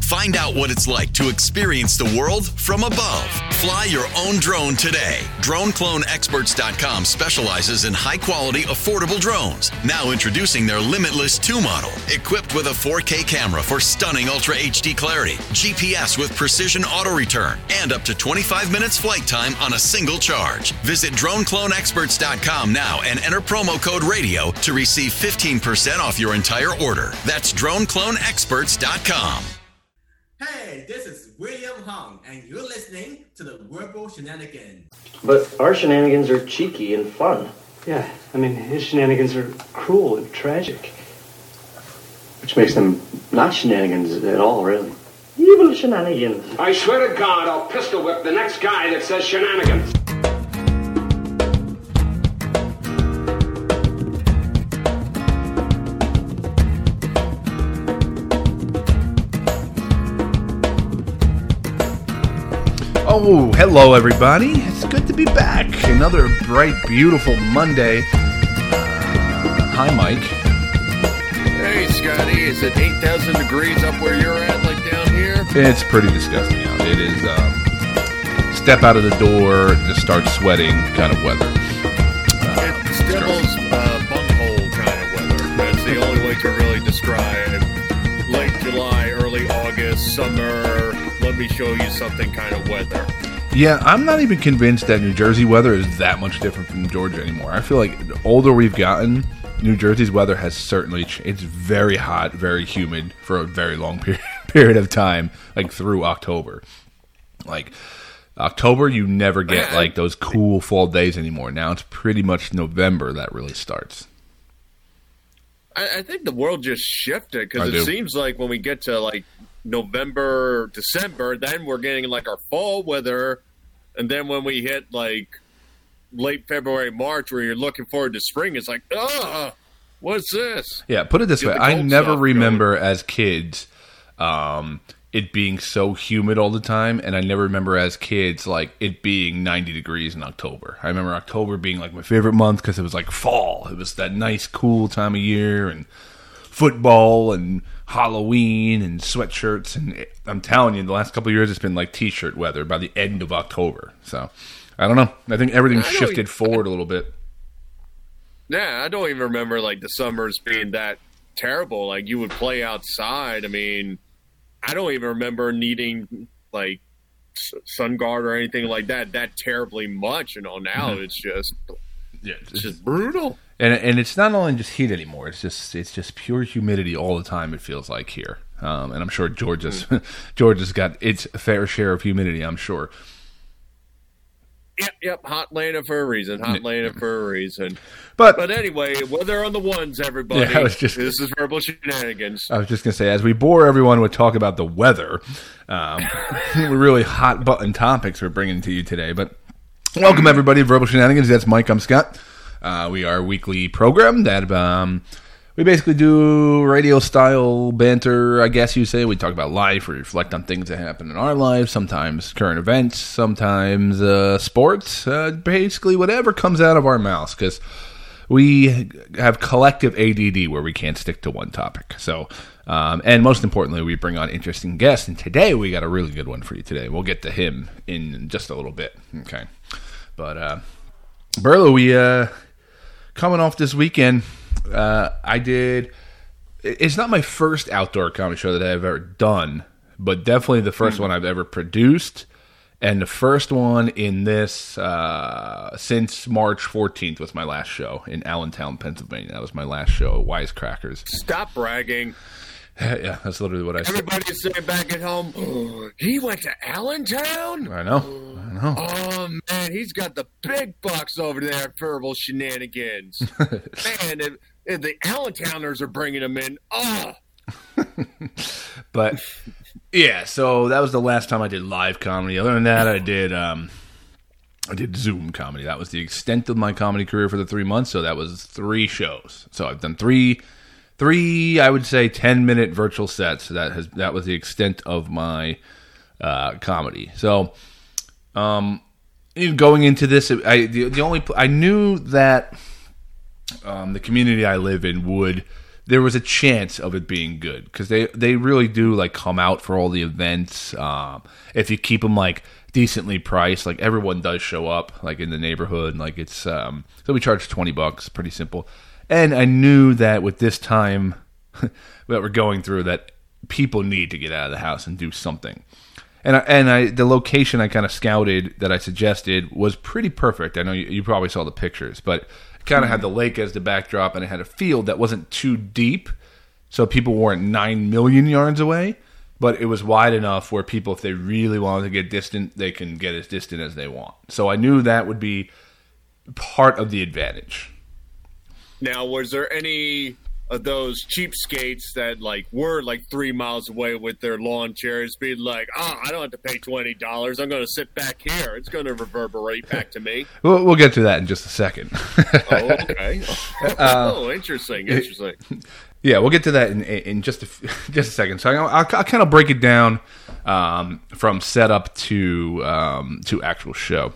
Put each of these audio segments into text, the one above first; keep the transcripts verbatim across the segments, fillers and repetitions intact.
Find out what it's like to experience the world from above. Fly your own drone today. Drone Clone Experts dot com specializes in high-quality, affordable drones. Now introducing their Limitless two model, equipped with a four K camera for stunning Ultra H D clarity, G P S with precision auto return, and up to twenty-five minutes flight time on a single charge. Visit Drone Clone Experts dot com now and enter promo code RADIO to receive fifteen percent off your entire order. That's Drone Clone Experts dot com. Hey, this is William Hung, and you're listening to the Verbal Shenanigans. But our shenanigans are cheeky and fun. Yeah, I mean, his shenanigans are cruel and tragic. Which makes them not shenanigans at all, really. Evil shenanigans. I swear to God, I'll pistol whip the next guy that says shenanigans. Oh, hello everybody. It's good to be back. Another bright, beautiful Monday. Uh, hi, Mike. Hey, Scotty. Is it eight thousand degrees up where you're at, like down here? It's pretty disgusting out. It is, um, step out of the door, just start sweating kind of weather. Uh, it's devil's uh, bunghole kind of weather. That's the only way to really describe late July, early August, summer. Let me show you something kind of weather. Yeah, I'm not even convinced that New Jersey weather is that much different from Georgia anymore. I feel like the older we've gotten, New Jersey's weather has certainly changed. It's very hot, very humid for a very long period period of time, like through October. Like, October, you never get like those cool fall days anymore. Now it's pretty much November that really starts. I, I think the world just shifted because it do. seems like when we get to like November, December, then we're getting like our fall weather, and then when we hit like late February, March, where you're looking forward to spring, it's like, ugh, what's this? Yeah, put it this Get way. the I cold never stuff remember as kids um, it being so humid all the time, and I never remember as kids like it being ninety degrees in October. I remember October being like my favorite month because it was like fall. It was that nice, cool time of year, and football and Halloween and sweatshirts, and it, I'm telling you, the last couple of years it's been like t-shirt weather by the end of October. So I don't know. I think everything shifted even, forward a little bit. Yeah, I don't even remember like the summers being that terrible. Like you would play outside. I mean, I don't even remember needing like sun guard or anything like that that terribly much. You know, now mm-hmm. it's just yeah, it's, it's just brutal. And and it's not only just heat anymore. It's just it's just pure humidity all the time. It feels like here, um, and I'm sure Georgia's mm. Georgia's got its fair share of humidity. I'm sure. Yep, yep. Hot Atlanta for a reason. Hot Atlanta for a reason. But but anyway, weather on the ones, everybody. Yeah, I was just, this is Verbal Shenanigans. I was just gonna say, as we bore everyone with talk about the weather, um, we're really hot button topics we're bringing to you today. But welcome everybody to Verbal Shenanigans. That's Mike. I'm Scott. Uh, we are a weekly program that um, we basically do radio-style banter, I guess you say. We talk about life, we reflect on things that happen in our lives, sometimes current events, sometimes uh, sports, uh, basically whatever comes out of our mouths, because we have collective A D D where we can't stick to one topic. So, um, and most importantly, we bring on interesting guests, and today we got a really good one for you today. We'll get to him in just a little bit, okay? But, uh, Berlo, we... Uh, Coming off this weekend, uh, I did, it's not my first outdoor comedy show that I've ever done, but definitely the first mm-hmm. one I've ever produced, and the first one in this, uh, since March fourteenth was my last show in Allentown, Pennsylvania. That was my last show at Wisecrackers. Stop bragging. Yeah, that's literally what I said. Everybody's saying back at home, oh, he went to Allentown? I know, I know. Oh, man, he's got the big bucks over there at Verbal Shenanigans. Man, if, if the Allentowners are bringing him in, oh. But, yeah, so that was the last time I did live comedy. Other than that, I did um, I did Zoom comedy. That was the extent of my comedy career for the three months, so that was three shows. So I've done three... Three, I would say, ten-minute virtual sets. That has that was the extent of my uh, comedy. So, um, going into this, I the, the only I knew that um, the community I live in would there was a chance of it being good because they, they really do like come out for all the events. Um, if you keep them like decently priced, like everyone does show up like in the neighborhood. Like it's um, so we charge twenty bucks, pretty simple. And I knew that with this time that we're going through, that people need to get out of the house and do something. And I, and I the location I kind of scouted that I suggested was pretty perfect. I know you, you probably saw the pictures, but it kind of had the lake as the backdrop, and it had a field that wasn't too deep, so people weren't nine million yards away, but it was wide enough where people, if they really wanted to get distant, they can get as distant as they want. So I knew that would be part of the advantage. Now, was there any of those cheapskates that like were like three miles away with their lawn chairs being like, oh, I don't have to pay twenty dollars. I'm going to sit back here. It's going to reverberate back to me. We'll, we'll get to that in just a second. Oh, okay. Uh, oh, interesting. Interesting. Yeah, we'll get to that in, in just a, just a second. So I'll, I'll, I'll kind of break it down um, from setup to um, to actual show.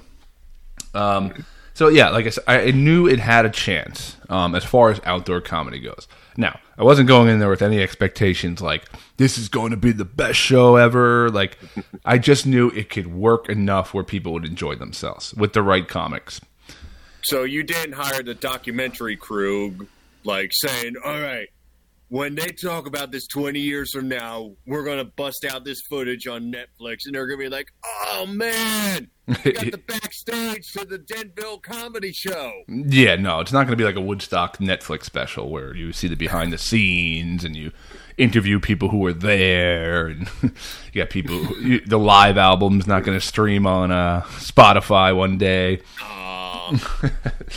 Um, so yeah, like I said, I knew it had a chance um, as far as outdoor comedy goes. Now, I wasn't going in there with any expectations like, this is going to be the best show ever. Like, I just knew it could work enough where people would enjoy themselves with the right comics. So you didn't hire the documentary crew, like, saying, all right, when they talk about this twenty years from now, we're going to bust out this footage on Netflix, and they're going to be like, oh, man, we got the backstage to the Denville comedy show. Yeah, no, it's not going to be like a Woodstock Netflix special where you see the behind the scenes and you interview people who were there. And you got people, who, you, the live album's not going to stream on uh, Spotify one day. Aww.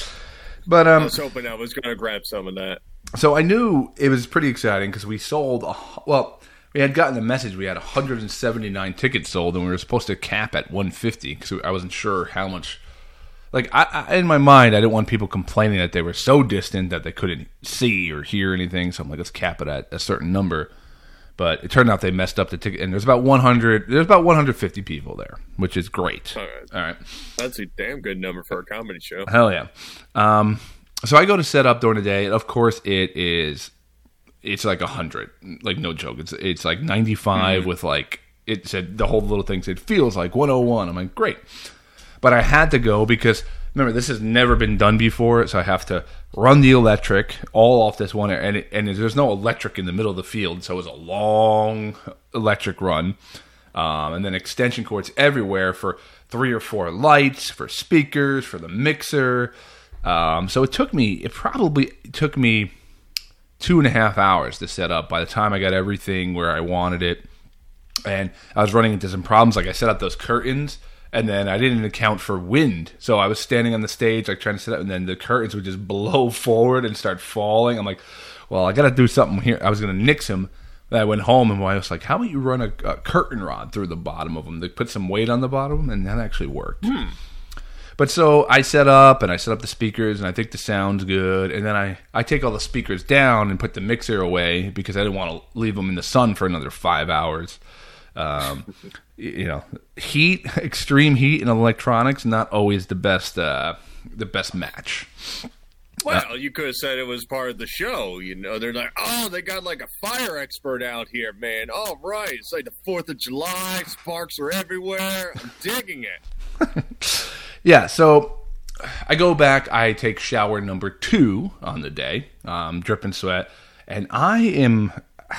But um, I was hoping I was going to grab some of that. So I knew it was pretty exciting because we sold, a, well, we had gotten the message we had one hundred seventy-nine tickets sold, and we were supposed to cap at one hundred fifty because I wasn't sure how much. Like, I, I, in my mind, I didn't want people complaining that they were so distant that they couldn't see or hear anything, so I'm like, let's cap it at a certain number. But it turned out they messed up the ticket, and there's about one hundred, there's about one hundred fifty people there, which is great. All right. All right. That's a damn good number for a comedy show. Hell yeah. Um, so I go to set up during the day, and of course it is, it's like one hundred. Like, no joke. It's it's like ninety-five mm-hmm. with like, it said, the whole little thing said, feels like one oh one. I'm like, great. But I had to go because, remember, this has never been done before, so I have to run the electric all off this one, and it, and there's no electric in the middle of the field, so it was a long electric run, um, and then extension cords everywhere for three or four lights, for speakers, for the mixer. Um, so it took me, it probably took me two and a half hours to set up by the time I got everything where I wanted it, and I was running into some problems. Like, I set up those curtains, and then I didn't account for wind. So I was standing on the stage, like, trying to set up, and then the curtains would just blow forward and start falling. I'm like, well, I got to do something here. I was going to nix them. Then I went home, and I was like, how about you run a, a curtain rod through the bottom of them to put some weight on the bottom? And that actually worked. Hmm. But so I set up, and I set up the speakers, and I think the sound's good. And then I, I take all the speakers down and put the mixer away because I didn't want to leave them in the sun for another five hours. Um, you know, heat, extreme heat in electronics, not always the best, uh, the best match. Well, uh, you could have said it was part of the show. You know, they're like, oh, they got like a fire expert out here, man. All right, it's like the Fourth of July, sparks are everywhere. I'm digging it. Yeah, so I go back. I take shower number two on the day, um, dripping sweat, and I am.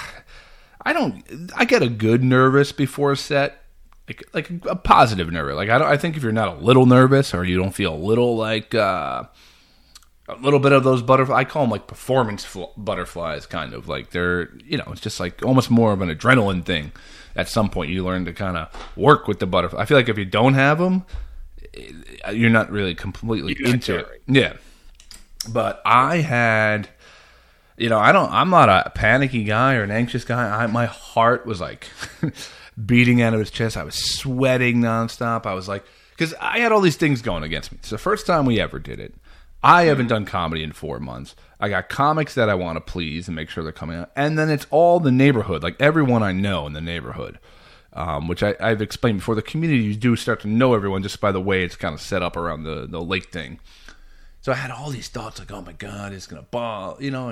I don't. I get a good nervous before a set, like like a positive nervous. Like I don't. I think if you're not a little nervous or you don't feel a little like uh, a little bit of those butterflies, I call them like performance fl- butterflies, kind of like they're, you know, it's just like almost more of an adrenaline thing. At some point, you learn to kind of work with the butterfly. I feel like if you don't have them, you're not really completely you're into it. Yeah, but I had. You know, I don't. I'm not a panicky guy or an anxious guy. I, my heart was like beating out of his chest. I was sweating nonstop. I was like, because I had all these things going against me. It's the first time we ever did it. I haven't done comedy in four months. I got comics that I want to please and make sure they're coming out, and then it's all the neighborhood, like everyone I know in the neighborhood, um, which I, I've explained before. The community, you do start to know everyone just by the way it's kind of set up around the the lake thing. So I had all these thoughts like, oh my god, it's gonna ball, you know, and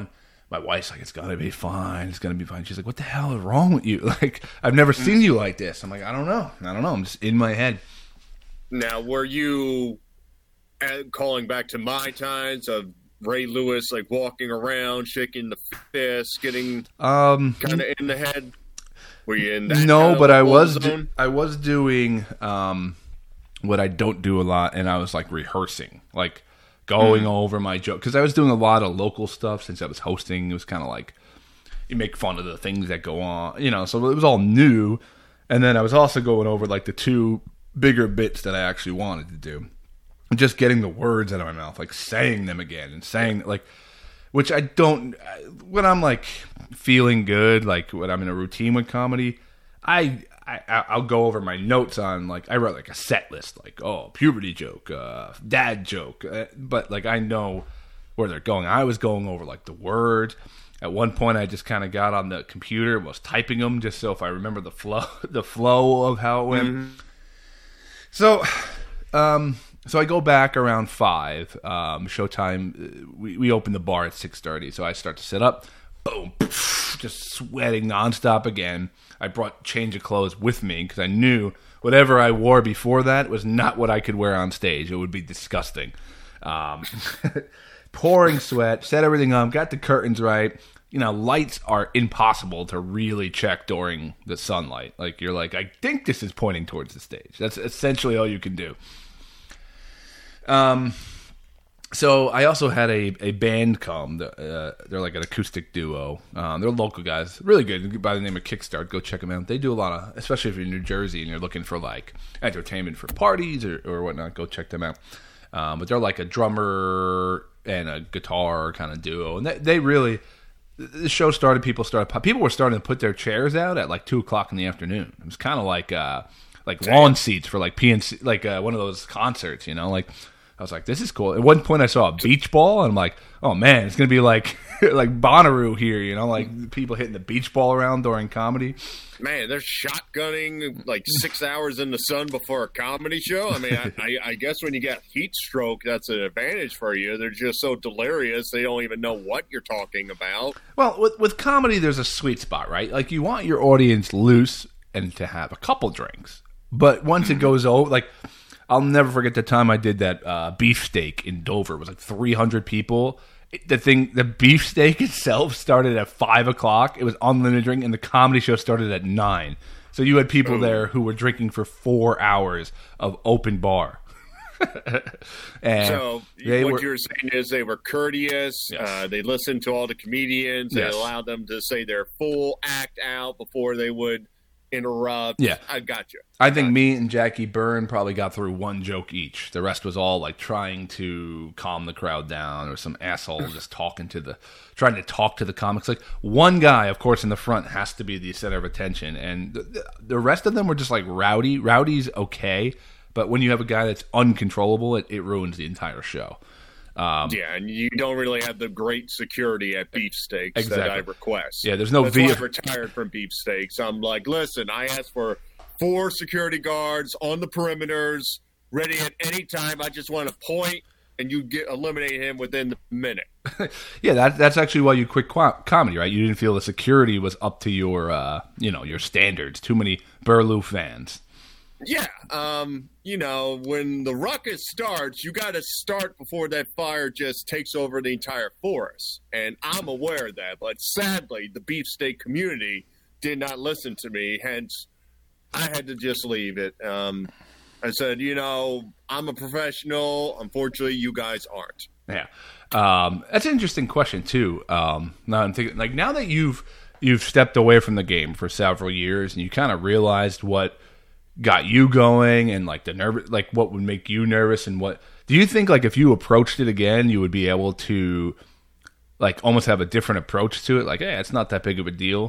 my wife's like, it's gonna be fine. It's gonna be fine. She's like, what the hell is wrong with you? Like, I've never seen you like this. I'm like, I don't know. I don't know. I'm just in my head. Now, were you uh, calling back to my times of Ray Lewis, like walking around, shaking the fist, getting um, kind of in the head? Were you in that No, kind of but I war was zone? do- I was doing um, what I don't do a lot, and I was like rehearsing, like going mm. over my joke, because I was doing a lot of local stuff since I was hosting. It was kind of like you make fun of the things that go on, you know. So it was all new, and then I was also going over like the two bigger bits that I actually wanted to do, just getting the words out of my mouth, like saying them again and saying like. Which I don't, when I'm like feeling good, like when I'm in a routine with comedy, I, I I'll go over my notes on like I wrote like a set list, like oh puberty joke, uh, dad joke, uh, but like I know where they're going. I was going over like the words. At one point, I just kind of got on the computer and was typing them just so if I remember the flow, the flow of how it went. Mm-hmm. So, um. So I go back around five. Um, showtime. We we open the bar at six thirty. So I start to set up. Boom, poof, just sweating nonstop again. I brought change of clothes with me because I knew whatever I wore before that was not what I could wear on stage. It would be disgusting. Um, pouring sweat. Set everything up. Got the curtains right. You know, lights are impossible to really check during the sunlight. Like you're like, I think this is pointing towards the stage. That's essentially all you can do. Um, so I also had a, a band come. Uh, they're like an acoustic duo. Um, they're local guys, really good, by the name of Kickstart. Go check them out. They do a lot of, especially if you're in New Jersey and you're looking for like entertainment for parties or, or whatnot. Go check them out. Um, but they're like a drummer and a guitar kind of duo, and they, they really. The show started. People started. People were starting to put their chairs out at like two o'clock in the afternoon. It was kind of like uh, like lawn seats for like P N C, like uh, one of those concerts, you know, like. I was like, this is cool. At one point, I saw a beach ball, and I'm like, oh, man, it's going to be like like Bonnaroo here, you know, like people hitting the beach ball around during comedy. Man, they're shotgunning like six hours in the sun before a comedy show. I mean, I, I, I guess when you get heat stroke, that's an advantage for you. They're just so delirious, they don't even know what you're talking about. Well, with, with comedy, there's a sweet spot, right? Like, you want your audience loose and to have a couple drinks. But once it goes over, like... I'll never forget the time I did that uh, beefsteak in Dover. It was like three hundred people. The thing, the beefsteak itself started at five o'clock. It was unlimited drink, and the comedy show started at nine. So you had people Ooh. there who were drinking for four hours of open bar. And so what were, you're saying is they were courteous. Yes. Uh, they listened to all the comedians. They yes. allowed them to say their full act out before they would interrupt. Yeah, I got you. I think me and Jackie Byrne probably got through one joke each. The rest was all like trying to calm the crowd down, or some asshole just talking to the, trying to talk to the comics. Like one guy, of course, in the front has to be the center of attention, and the, the rest of them were just like rowdy. Rowdy's okay, but when you have a guy that's uncontrollable, it, it ruins the entire show. Um, yeah, and you don't really have the great security at beefsteaks exactly. that I request. Yeah, there's no That's V- why I retired from beefsteaks. I'm like, listen, I asked for four security guards on the perimeters, ready at any time. I just want to point, and you get eliminate him within the minute. Yeah, that, that's actually why you quit qu- comedy, right? You didn't feel the security was up to your, uh, you know, your standards. Too many Burlew fans. Yeah, um, you know, when the ruckus starts, you got to start before that fire just takes over the entire forest. And I'm aware of that, but sadly, the beefsteak community did not listen to me. Hence, I had to just leave it. Um, I said, you know, I'm a professional. Unfortunately, you guys aren't. Yeah, um, that's an interesting question too. Um, now I'm thinking, like, now that you've you've stepped away from the game for several years, and you kind of realized what got you going, and like the nervous, like what would make you nervous, and what do you think, like if you approached it again, you would be able to like almost have a different approach to it? Like, hey, it's not that big of a deal.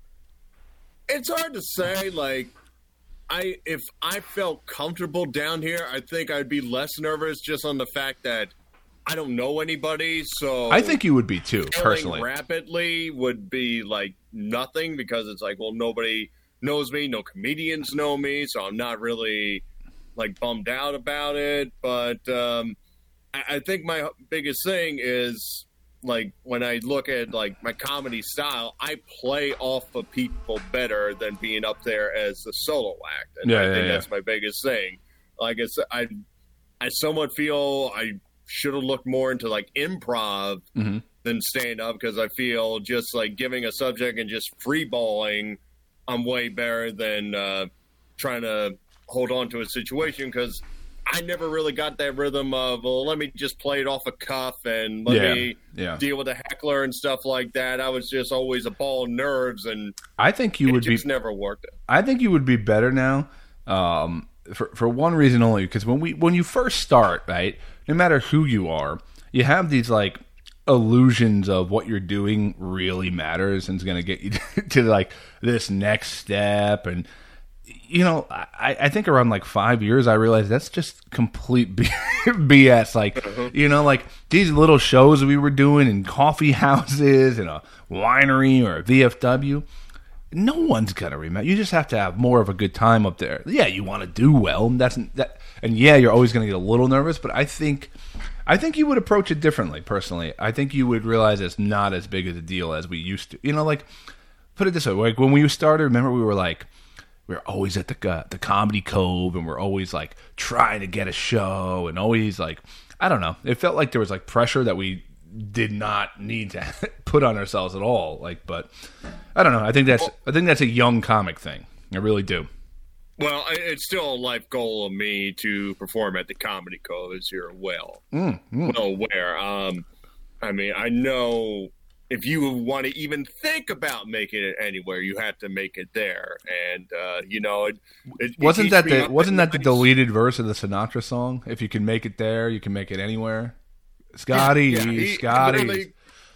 It's hard to say. Like, I if I felt comfortable down here, I think I'd be less nervous just on the fact that I don't know anybody. So I think you would be too, personally. Rapidly would be like nothing, because it's like, well, nobody knows me, no comedians know me, so I'm not really like bummed out about it. But um, I, I think my biggest thing is like when I look at like my comedy style, I play off of people better than being up there as the solo act, and yeah, I yeah, think yeah. that's my biggest thing. Like it's, I, I somewhat feel I should have looked more into like improv mm-hmm. than stand up, because I feel just like giving a subject and just freeballing, I'm way better than uh, trying to hold on to a situation, because I never really got that rhythm of, well, let me just play it off a cuff and let Yeah, me yeah. deal with a heckler and stuff like that. I was just always a ball of nerves, and I think you it would just be never worked. I think you would be better now, um, for for one reason only, because when we when you first start, right, no matter who you are, you have these like illusions of what you're doing really matters and is going to get you to, to like this next step. And you know, I, I think around like five years, I realized that's just complete B S. Like, uh-huh. you know, like these little shows we were doing in coffee houses and a winery or a V F W, no one's gonna remember. You just have to have more of a good time up there. Yeah, you want to do well, and that's that. And yeah, you're always gonna get a little nervous. But I think, I think you would approach it differently. Personally, I think you would realize it's not as big of a deal as we used to. You know, like put it this way: like when we started, remember we were like, we were always at the uh, the Comedy Cove, and we're always like trying to get a show, and always like, I don't know. It felt like there was like pressure that we did not need to put on ourselves at all. Like, but I don't know. I think that's I think that's a young comic thing. I really do. Well, it's still a life goal of me to perform at the Comedy Cove, as you're well mm, mm. well aware. Um, I mean, I know if you want to even think about making it anywhere, you have to make it there. And uh, you know, it, it wasn't it that the wasn't that nice. the deleted verse of the Sinatra song? If you can make it there, you can make it anywhere. Scotty, yeah, yeah. He, Scotty. Literally,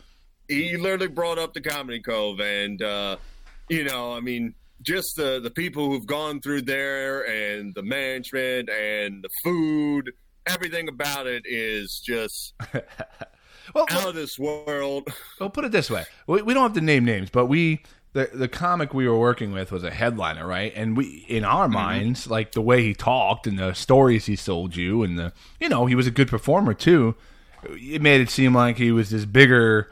he literally brought up the Comedy Cove, and uh, you know, I mean, just the the people who've gone through there, and the management, and the food, everything about it is just well, out of this world. Well, put it this way: we, we don't have to name names, but we the the comic we were working with was a headliner, right? And we, in our mm-hmm. minds, like the way he talked and the stories he sold you, and the you know, he was a good performer too. It made it seem like he was this bigger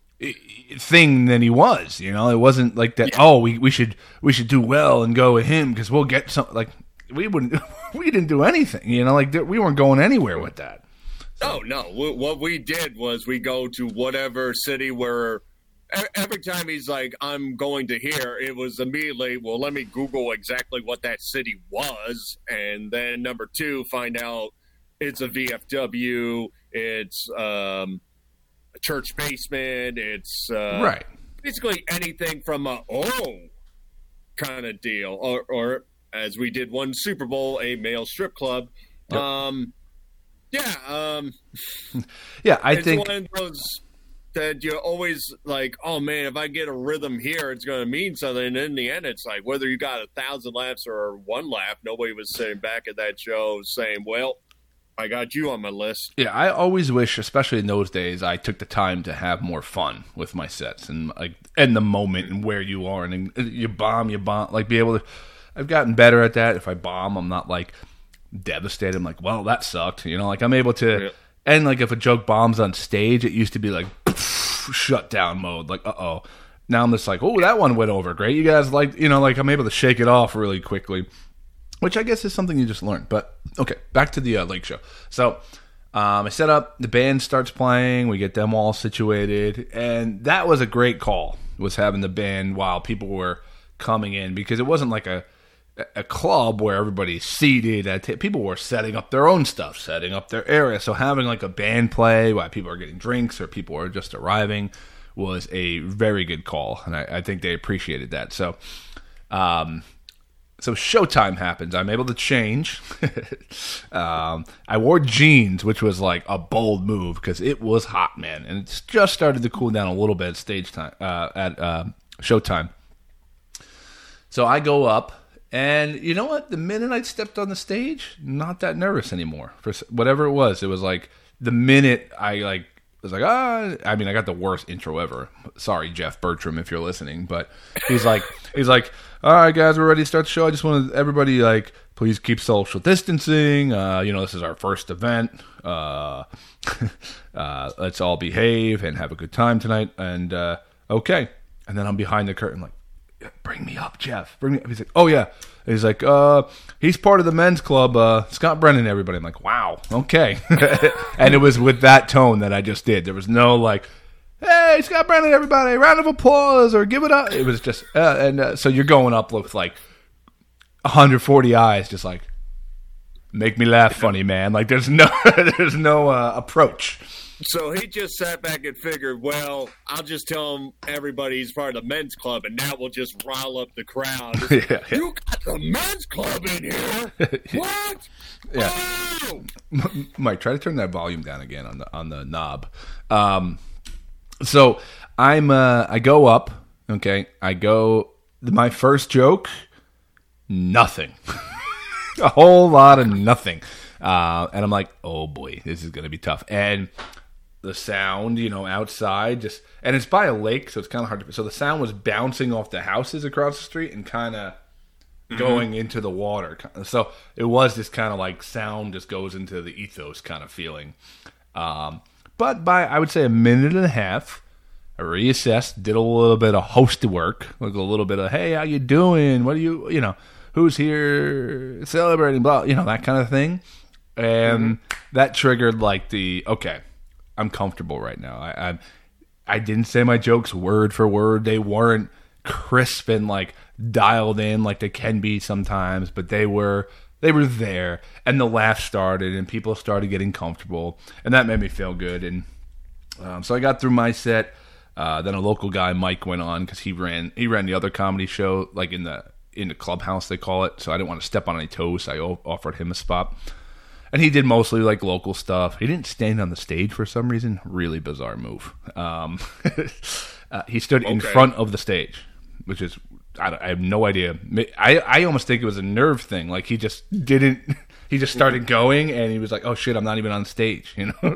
thing than he was. You know, it wasn't like that. Yeah. Oh, we, we should we should do well and go with him because we'll get some. Like we wouldn't, we didn't do anything. You know, like we weren't going anywhere with that. So. Oh no, what we did was we go to whatever city where every time he's like, "I'm going to here," it was immediately, well, let me Google exactly what that city was, and then number two, find out it's a V F W. It's um, a church basement. It's uh, right. basically anything from a oh kind of deal, or, or as we did one Super Bowl, a male strip club. Yep. Um, yeah, um, yeah. I it's think one of those that you're always like, oh man, if I get a rhythm here, it's going to mean something. And in the end, it's like whether you got a thousand laughs or one laugh, nobody was sitting back at that show saying, "Well, I got you on my list." Yeah, I always wish, especially in those days, I took the time to have more fun with my sets and like in the moment and where you are, and you bomb, you bomb, like be able to. I've gotten better at that. If I bomb, I'm not like devastated. I'm like, well, that sucked. You know, like I'm able to. Yeah. And like if a joke bombs on stage, it used to be like shut down mode. Like, uh oh. Now I'm just like, oh, that one went over great. You guys like, you know, like I'm able to shake it off really quickly. Which I guess is something you just learned. But, okay, back to the uh, Lake Show. So, um, I set up, the band starts playing, we get them all situated, and that was a great call, was having the band while people were coming in, because it wasn't like a a club where everybody's seated. At t- people were setting up their own stuff, setting up their area. So having like a band play while people are getting drinks or people are just arriving was a very good call, and I, I think they appreciated that. So, um... So showtime happens. I'm able to change. um, I wore jeans, which was like a bold move because it was hot, man, and it's just started to cool down a little bit at stage time uh, at uh, showtime. So I go up, and you know what? The minute I stepped on the stage, not that nervous anymore. For whatever it was, it was like the minute I like was like, ah, I mean, I got the worst intro ever. Sorry, Jeff Bertram, if you're listening, but he's like, he's like, all right, guys, we're ready to start the show. I just want everybody like, please keep social distancing. Uh, you know, this is our first event. Uh, uh, let's all behave and have a good time tonight. And uh, okay, and then I'm behind the curtain, like, bring me up, Jeff. Bring me up. He's like, oh yeah. He's like, uh, he's part of the men's club, uh, Scott Brennan, everybody. I'm like, wow, okay. And it was with that tone that I just did. There was no like, hey, Scott Brennan, everybody, round of applause or give it up. It was just, uh, and uh, so you're going up with like one hundred forty eyes, just like, make me laugh, funny man. Like there's no, there's no uh, approach. So he just sat back and figured, well, I'll just tell him everybody he's part of the men's club, and that will just rile up the crowd. yeah, yeah. You got the men's club in here? What? Yeah. Oh! Mike, try to turn that volume down again on the on the knob. Um, so I'm uh, I go up. Okay, I go. My first joke, nothing. A whole lot of nothing. Uh, and I'm like, oh boy, this is gonna be tough. And the sound, you know, outside, just and it's by a lake, so it's kind of hard to. So the sound was bouncing off the houses across the street and kind of mm-hmm. going into the water. So it was this kind of like sound just goes into the ethos kind of feeling. Um, but by I would say a minute and a half, I reassessed, did a little bit of host work, like a little bit of hey, how you doing? What do you, you know, who's here celebrating? Blah, you know, that kind of thing. And mm-hmm. that triggered like the okay. I'm comfortable right now. I, I I didn't say my jokes word for word. They weren't crisp and like dialed in like they can be sometimes, but they were they were there. And the laugh started, and people started getting comfortable, and that made me feel good. And um, so I got through my set. Uh, then a local guy, Mike, went on because he ran he ran the other comedy show like in the in the clubhouse they call it. So I didn't want to step on any toes. So I o- offered him a spot. And he did mostly like local stuff. He didn't stand on the stage for some reason. Really bizarre move. Um, uh, he stood okay. in front of the stage, which is I, I have no idea. I I almost think it was a nerve thing. Like he just didn't. He just started going, and he was like, "Oh shit, I'm not even on stage," you know.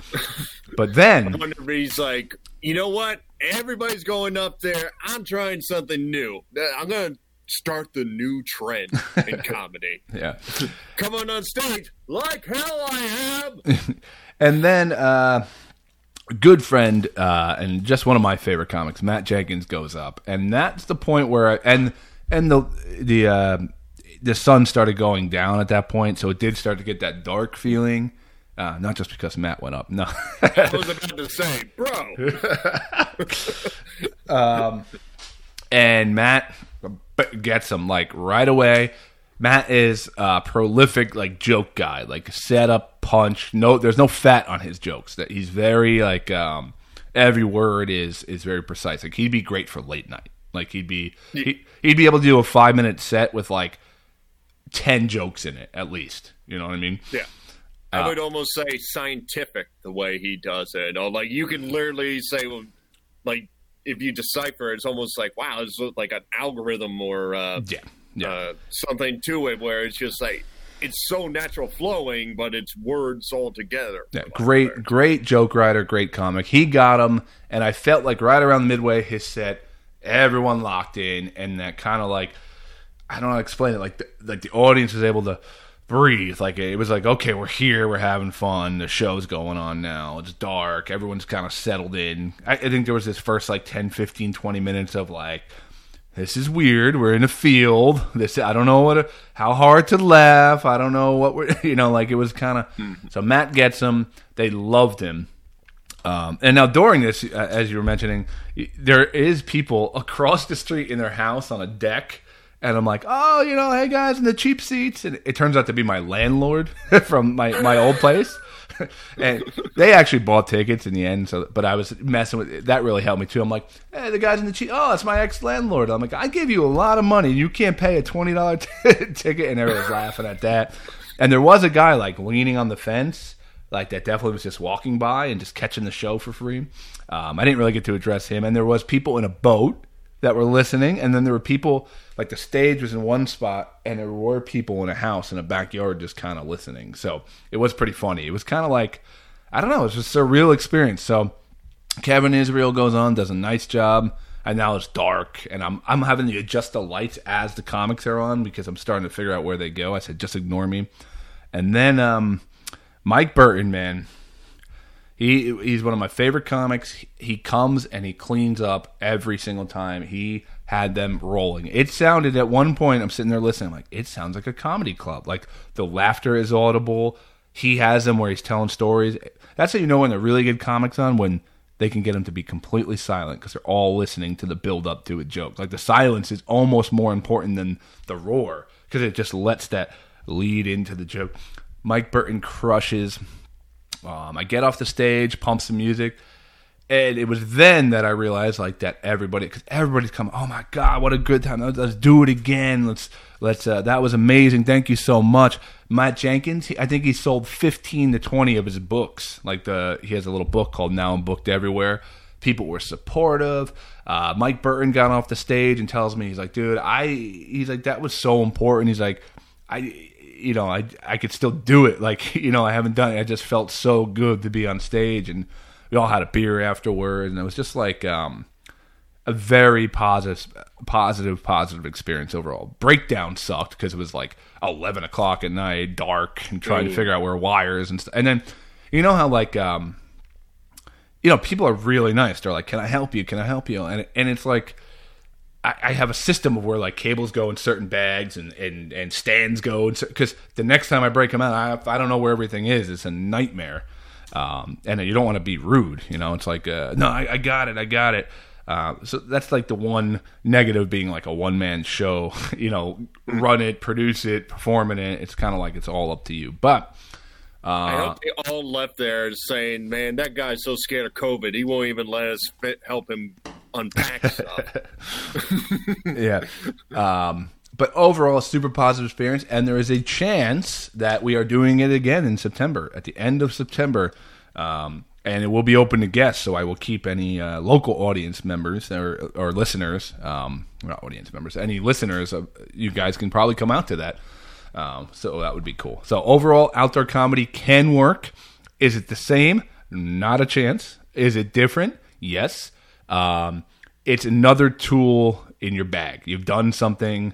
But then I wonder if he's like, you know what? Everybody's going up there. I'm trying something new. I'm gonna start the new trend in comedy. Yeah. Come on on stage like hell I am. And then uh, a good friend uh, and just one of my favorite comics, Matt Jenkins, goes up. And that's the point where I, and and the the uh, the sun started going down at that point, so it did start to get that dark feeling. Uh, not just because Matt went up. No. I was about to say, bro. um, and Matt gets him like right away. Matt is a prolific like joke guy, like set up, punch. No, there's no fat on his jokes. That he's very like um, every word is is very precise. Like he'd be great for late night. Like he'd be he, he'd be able to do a five minute set with like ten jokes in it at least. You know what I mean? Yeah. I uh, would almost say scientific the way he does it. Or like you can literally say, well, like. If you decipher it, it's almost like, wow, it's like an algorithm or uh, yeah, yeah. Uh, something to it where it's just like, it's so natural flowing, but it's words all together. Yeah, great, there. great joke writer, great comic. He got him, and I felt like right around midway his set, everyone locked in, and that kind of like, I don't know how to explain it, like the, like the audience was able to breathe. Like it was like, okay, we're here, we're having fun, the show's going on now, it's dark, everyone's kind of settled in. I, I think there was this first like ten, fifteen, twenty minutes of like, this is weird, we're in a field, this I don't know what how hard to laugh, I don't know what we're, you know, like it was kind of mm-hmm. So Matt gets him, they loved him. Um, and now during this, as you were mentioning, there is people across the street in their house on a deck. And I'm like, oh, you know, hey guys, in the cheap seats. And it turns out to be my landlord from my, my old place. And they actually bought tickets in the end. So, but I was messing with it. That really helped me too. I'm like, hey, the guys in the cheap. Oh, that's my ex-landlord. I'm like, I gave you a lot of money. You can't pay a twenty dollars t- ticket. And everyone was laughing at that. And there was a guy like leaning on the fence. Like that definitely was just walking by and just catching the show for free. Um, I didn't really get to address him. And there was people in a boat that were listening, and then there were people, like the stage was in one spot, and there were people in a house in a backyard just kind of listening. So it was pretty funny. It was kind of like, I don't know. It's just a real experience. So Kevin Israel goes on, does a nice job, and now it's dark, and I'm I'm having to adjust the lights as the comics are on because I'm starting to figure out where they go. I said, just ignore me. And then um, Mike Burton, man, he he's one of my favorite comics. He comes and he cleans up every single time. He had them rolling. It sounded at one point, I'm sitting there listening, I'm like, it sounds like a comedy club. Like, the laughter is audible. He has them where he's telling stories. That's how you know when a really good comic's on, when they can get them to be completely silent because they're all listening to the build-up to a joke. Like, the silence is almost more important than the roar because it just lets that lead into the joke. Mike Burton crushes. Um, I get off the stage, pump some music, and it was then that I realized, like, that everybody, because everybody's coming, oh my God, what a good time. Let's, let's do it again. Let's, let's, uh, that was amazing. Thank you so much. Matt Jenkins, he, I think he sold fifteen to twenty of his books. Like, the, he has a little book called Now I'm Booked Everywhere. People were supportive. Uh, Mike Burton got off the stage and tells me, he's like, dude, I, he's like, that was so important. He's like, I, you know, I, I could still do it. Like, you know, I haven't done it. I just felt so good to be on stage, and we all had a beer afterwards, and it was just like um, a very positive, positive, positive experience overall. Breakdown sucked because it was like eleven o'clock at night, dark, and trying mm. to figure out where wires and stuff. And then, you know how like, um, you know, people are really nice. They're like, "Can I help you? Can I help you?" And and it's like, I, I have a system of where like cables go in certain bags and and, and stands go, because the next time I break them out, I I don't know where everything is. It's a nightmare. Um, and you don't want to be rude, you know. It's like, uh, no, I, I got it, I got it. Uh, so that's like the one negative being like a one man show. You know, run it, produce it, perform in it. It's kind of like it's all up to you. But uh, I hope they all left there saying, "Man, that guy's so scared of COVID, he won't even let us fit, help him unpack stuff." Yeah. Um, But overall, a super positive experience, and there is a chance that we are doing it again in September, at the end of September, um, and it will be open to guests, so I will keep any uh, local audience members or, or listeners, um, not audience members, any listeners, uh, you guys can probably come out to that, um, so that would be cool. So overall, outdoor comedy can work. Is it the same? Not a chance. Is it different? Yes. Um, it's another tool in your bag. You've done something.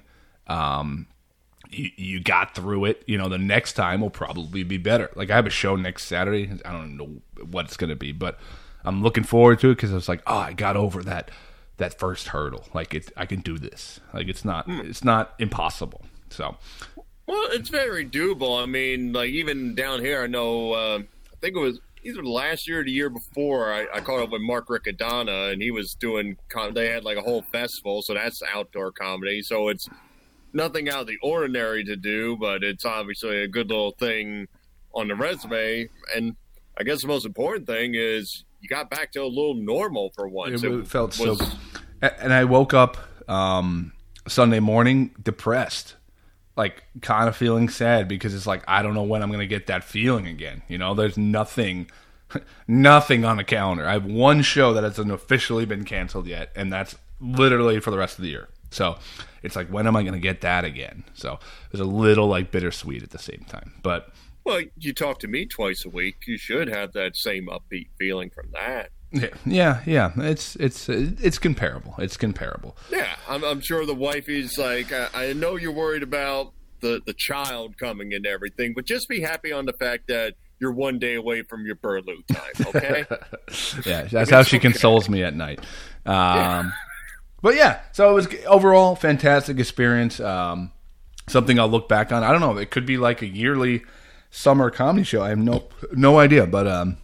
Um, you, you got through it. You know, the next time will probably be better. Like, I have a show next Saturday. I don't know what it's going to be, but I'm looking forward to it because it's like, oh, I got over that that first hurdle. Like, it, I can do this. Like, it's not mm. it's not impossible. So, well, it's very doable. I mean, like, even down here, I know. Uh, I think it was either last year or the year before. I, I caught up with Mark Riccadonna, and he was doing. They had like a whole festival, so that's outdoor comedy. So it's nothing out of the ordinary to do, but it's obviously a good little thing on the resume. And I guess the most important thing is you got back to a little normal for once. It, it felt was, so good. And I woke up um, Sunday morning depressed, like kind of feeling sad because it's like, I don't know when I'm going to get that feeling again. You know, there's nothing, nothing on the calendar. I have one show that hasn't officially been canceled yet, and that's literally for the rest of the year. So it's like, when am I going to get that again? So it was a little like bittersweet at the same time. But well, you talk to me twice a week. You should have that same upbeat feeling from that. Yeah, yeah, yeah. It's it's it's comparable. It's comparable. Yeah, I'm, I'm sure the wifey's like, I, I know you're worried about the the child coming and everything, but just be happy on the fact that you're one day away from your Burloo time. Okay. Yeah, that's how she okay. consoles me at night. Um, yeah. But yeah, so it was overall fantastic experience. Um, something I'll look back on. I don't know. It could be like a yearly summer comedy show. I have no no idea. But um,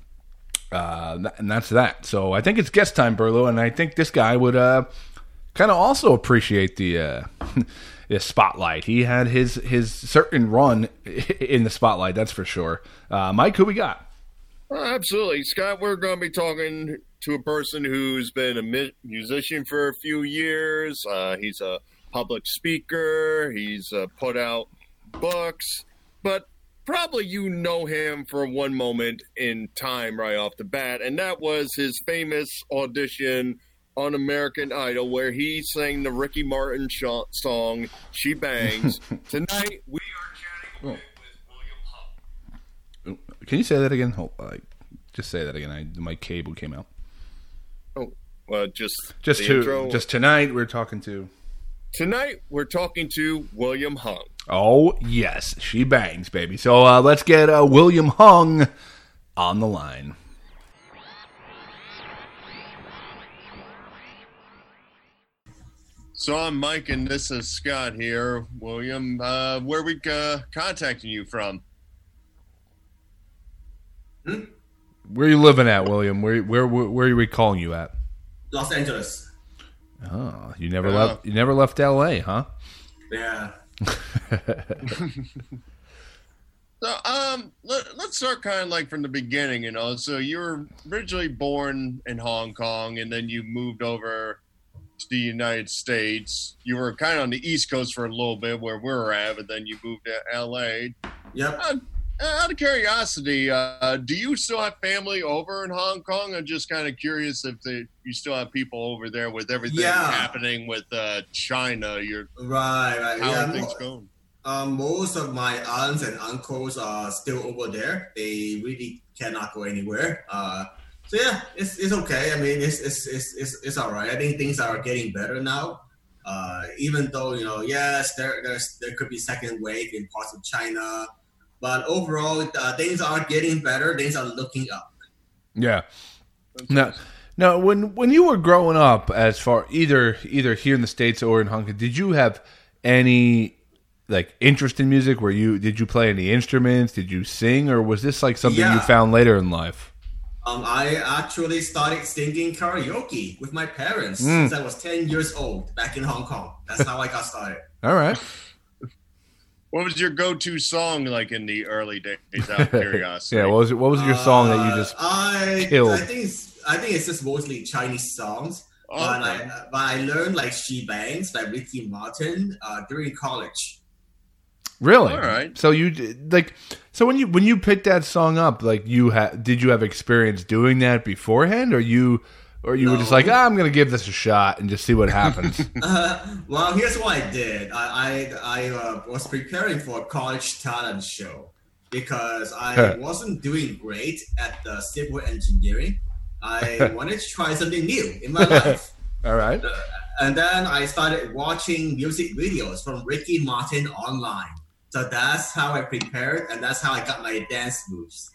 uh, and that's that. So I think it's guest time, Burloo, and I think this guy would uh, kind of also appreciate the uh, the spotlight. He had his his certain run in the spotlight. That's for sure. Uh, Mike, who we got? Well, absolutely, Scott. We're going to be talking to a person who's been a mu- musician for a few years. Uh, he's a public speaker. He's uh, put out books. But probably you know him for one moment in time right off the bat, and that was his famous audition on American Idol where he sang the Ricky Martin sh- song, She Bangs. Tonight, we are chatting with, with William Hung. Can you say that again? Hold, like, Just say that again. I, my cable came out. Oh, well, just Just the to, intro. just tonight we're talking to. Tonight we're talking to William Hung. Oh yes, she bangs, baby. So uh, let's get uh, William Hung on the line. So I'm Mike, and this is Scott here. William, uh, where are we uh, contacting you from? Hmm? Where are you living at, William? Where where where, where are we calling you at? Los Angeles. Oh, you never Yeah. left. You never left L A, huh? Yeah. So, um, let, let's start kind of like from the beginning, you know. So you were originally born in Hong Kong, and then you moved over to the United States. You were kind of on the East Coast for a little bit, where we were at, but then you moved to L A. Yep. Uh, out of curiosity, uh, do you still have family over in Hong Kong? I'm just kind of curious if they, you still have people over there with everything Yeah. happening with uh, China. You're, Right, right. how yeah, are things mo- going? Um, most of my aunts and uncles are still over there. They really cannot go anywhere. Uh, so yeah, it's it's okay. I mean, it's it's it's it's, it's all right. I think things are getting better now. Uh, even though you know, yes, there there's there could be second wave in parts of China, but overall, uh, things are getting better. Things are looking up. Yeah. Now, now, when when you were growing up, as far either either here in the States or in Hong Kong, did you have any like interest in music? Were you did you play any instruments? Did you sing, or was this like something you Yeah. found later in life? Um, I actually started singing karaoke with my parents Mm. since I was ten years old back in Hong Kong. That's how I got started. All right. What was your go-to song like in the early days? Out of curiosity. Yeah. What was it? What was your song that you just? Uh, I killed? I think it's, I think it's just mostly Chinese songs. Oh, But okay. I but I learned like She Bangs by Ricky Martin uh, during college. Really? All right. So you did- like so when you when you picked that song up, like you had did you have experience doing that beforehand, or you or you were just No. like, ah, I'm gonna give this a shot and just see what happens? Uh, well, here's what I did. I I, I uh, was preparing for a college talent show because I Huh. wasn't doing great at the civil engineering. I wanted to try something new in my life. All right. And then I started watching music videos from Ricky Martin online. So that's how I prepared, and that's how I got my dance moves.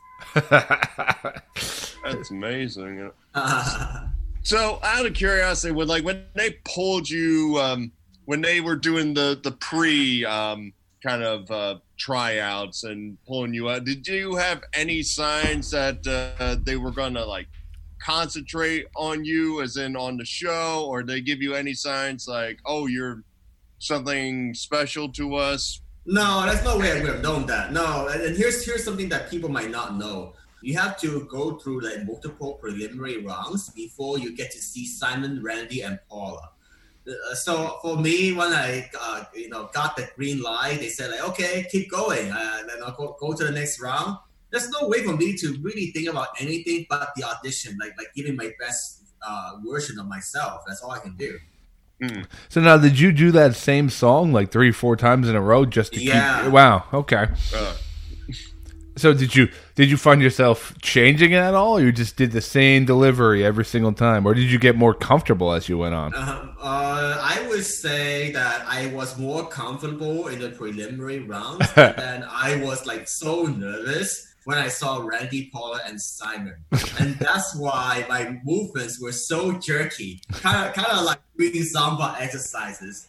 That's amazing. So, out of curiosity, when like when they pulled you, um, when they were doing the the pre um, kind of uh, tryouts and pulling you out, did you have any signs that uh, they were gonna like concentrate on you, as in on the show, or they give you any signs like, oh, you're something special to us? No, that's no way I would have known that. No, and and here's here's something that people might not know. You have to go through like multiple preliminary rounds before you get to see Simon, Randy, and Paula. Uh, so for me, when I uh, you know got the green light, they said like, okay, keep going, uh, and then I'll go, go to the next round. There's no way for me to really think about anything but the audition, like like giving my best uh, version of myself. That's all I can do. So now, did you do that same song like three, four times in a row just to Yeah. keep? Wow. Okay. Uh, So did you did you find yourself changing it at all, or you just did the same delivery every single time, or did you get more comfortable as you went on? Um, uh, I would say that I was more comfortable in the preliminary rounds, and then I was like so nervous when I saw Randy, Paula, and Simon, and that's why my movements were so jerky, kind of kind of like doing Zumba exercises.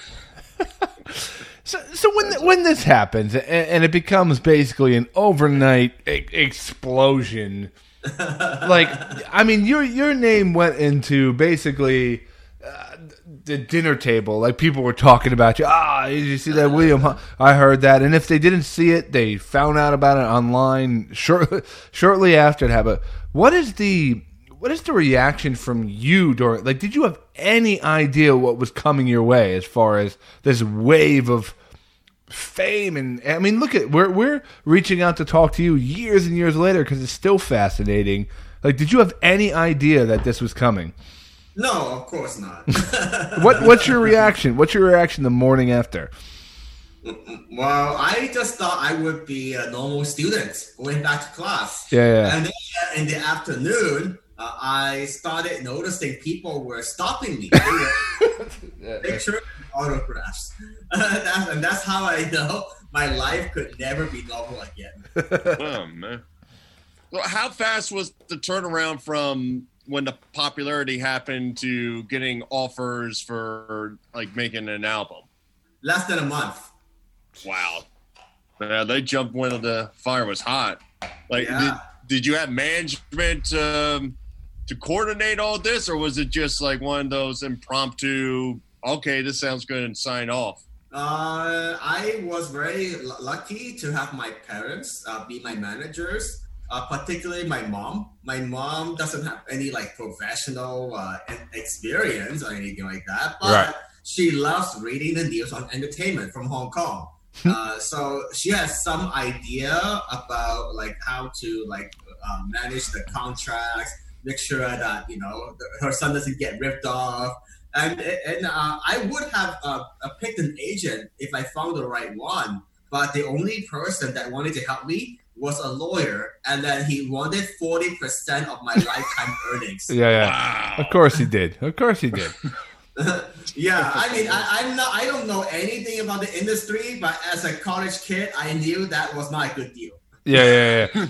So, so when when this happens and, and it becomes basically an overnight e- explosion, like I mean, your your name went into basically uh, the dinner table. Like people were talking about you. Ah, did you see that, William? Huh? I heard that. And if they didn't see it, they found out about it online shortly shortly after it happened. What is the what is the reaction from you during? Like, did you have any idea what was coming your way as far as this wave of fame? And I mean, look at we're we're reaching out to talk to you years and years later because it's still fascinating. Like, did you have any idea that this was coming? No, of course not. What what's your reaction? What's your reaction the morning after? Well, I just thought I would be a normal student going back to class. Yeah, yeah. And then uh, in the afternoon, uh, I started noticing people were stopping me. They were yeah. picture autographs. that's, and that's how I know my life could never be normal again. Oh, man. So how fast was the turnaround from when the popularity happened to getting offers for, like, making an album? Less than a month. Wow. Yeah, they jumped when the fire was hot. Like, Yeah. did, did you have management um, to coordinate all this, or was it just like one of those impromptu, okay, this sounds good, and sign off? Uh, I was very l- lucky to have my parents uh, be my managers, uh, particularly my mom. My mom doesn't have any like professional uh, e- experience or anything like that, but Right. she loves reading the news on entertainment from Hong Kong. uh, so she has some idea about like how to like uh, manage the contracts, make sure that you know the, her son doesn't get ripped off. And, and uh, I would have uh, picked an agent if I found the right one, but the only person that wanted to help me was a lawyer, and then he wanted forty percent of my lifetime earnings. Yeah, yeah. Wow. Of course he did. Of course he did. Yeah, I mean, I, I'm not, I don't know anything about the industry, but as a college kid, I knew that was not a good deal. Yeah, yeah,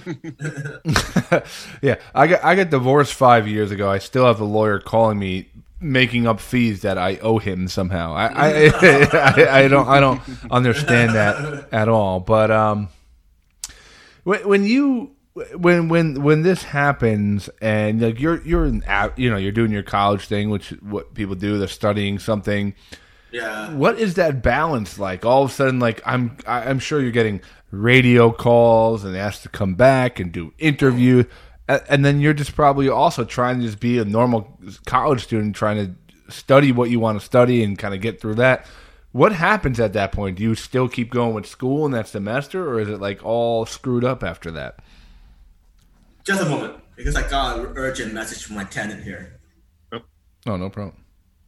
yeah. yeah, I got I got divorced five years ago. I still have the lawyer calling me, making up fees that I owe him somehow. I I, I, I don't I don't understand that at all. But um, when when you when when when this happens and like you're you're in you know you're doing your college thing, which what people do, they're studying something. Yeah. What is that balance like? All of a sudden, like I'm I'm sure you're getting radio calls and asked to come back and do interview, and then you're just probably also trying to just be a normal college student, trying to study what you want to study and kind of get through that. What happens at that point? Do you still keep going with school in that semester, or is it like all screwed up after that? Just a moment, because I got an urgent message from my tenant here. Oh, no problem.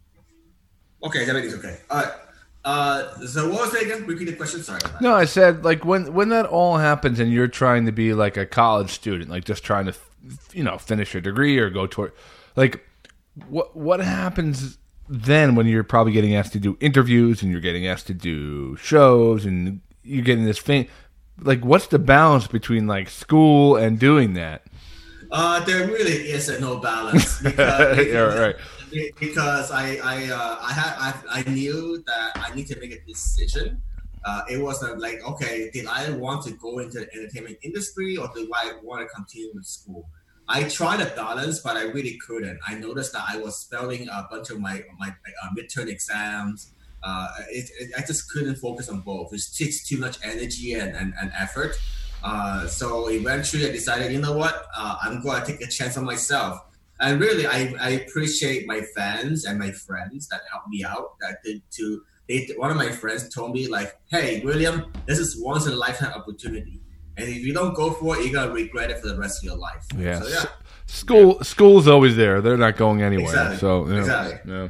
Okay, everything's okay. All right. Uh, so what was it again? Repeat the question. Sorry about that. No, I said like when when that all happens and you're trying to be like a college student, like just trying to, you know, finish your degree or go toward, like, what what happens then when you're probably getting asked to do interviews and you're getting asked to do shows and you're getting this thing, like, what's the balance between like school and doing that? Uh, there really isn't no balance because, because, yeah, right. because I I uh, I had I, I knew that I need to make a decision. Uh, it wasn't like, okay, did I want to go into the entertainment industry or do I want to continue with school? I tried to balance, but I really couldn't. I noticed that I was failing a bunch of my my uh, midterm exams. Uh, it, it, I just couldn't focus on both. It takes too much energy and, and, and effort. Uh, so eventually I decided, you know what, uh, I'm going to take a chance on myself. And really, I, I appreciate my fans and my friends that helped me out. That did to they, one of my friends told me like, "Hey, William, this is once in a lifetime opportunity, and if you don't go for it, you're gonna regret it for the rest of your life." Yeah. So, yeah. School school's always there. They're not going anywhere. Exactly. So you know, Exactly. yeah.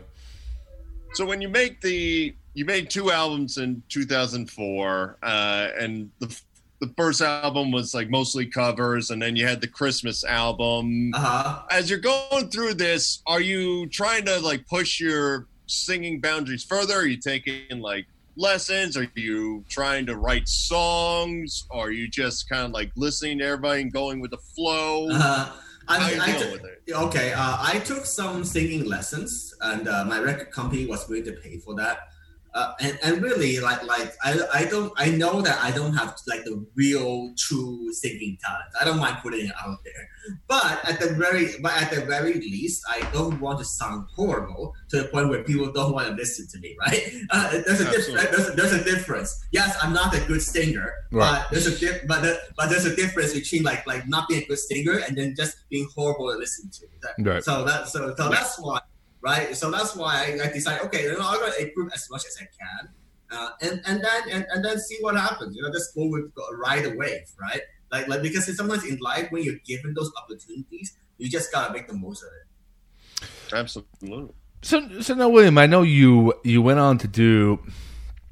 So when you make the you made two albums in two thousand four, uh, and the the first album was like mostly covers, and then you had the Christmas album. Uh-huh. As you're going through this, are you trying to like push your singing boundaries further? Are you taking like lessons? Are you trying to write songs? Or are you just kind of like listening to everybody and going with the flow? Uh-huh. I, How you I dealing took- with it? Okay, uh, I took some singing lessons, and uh, my record company was willing to pay for that. Uh, and, and really, like, like I, I don't, I know that I don't have like the real, true singing talent. I don't mind putting it out there, but at the very, but at the very least, I don't want to sound horrible to the point where people don't want to listen to me. Right? Uh, there's a difference. There's, a- there's a difference. Yes, I'm not a good singer, Right. but there's a dif- but the, but there's a difference between like like not being a good singer and then just being horrible to listen to. That- Right. So that so so that's why. Right, so that's why I, I decided, okay, you know, I'm gonna improve as much as I can, uh, and and then and, and then see what happens. You know, just go with ride the wave, right? Like like because sometimes in life when you're given those opportunities, you just gotta make the most of it. Absolutely. So, so now, William, I know you you went on to do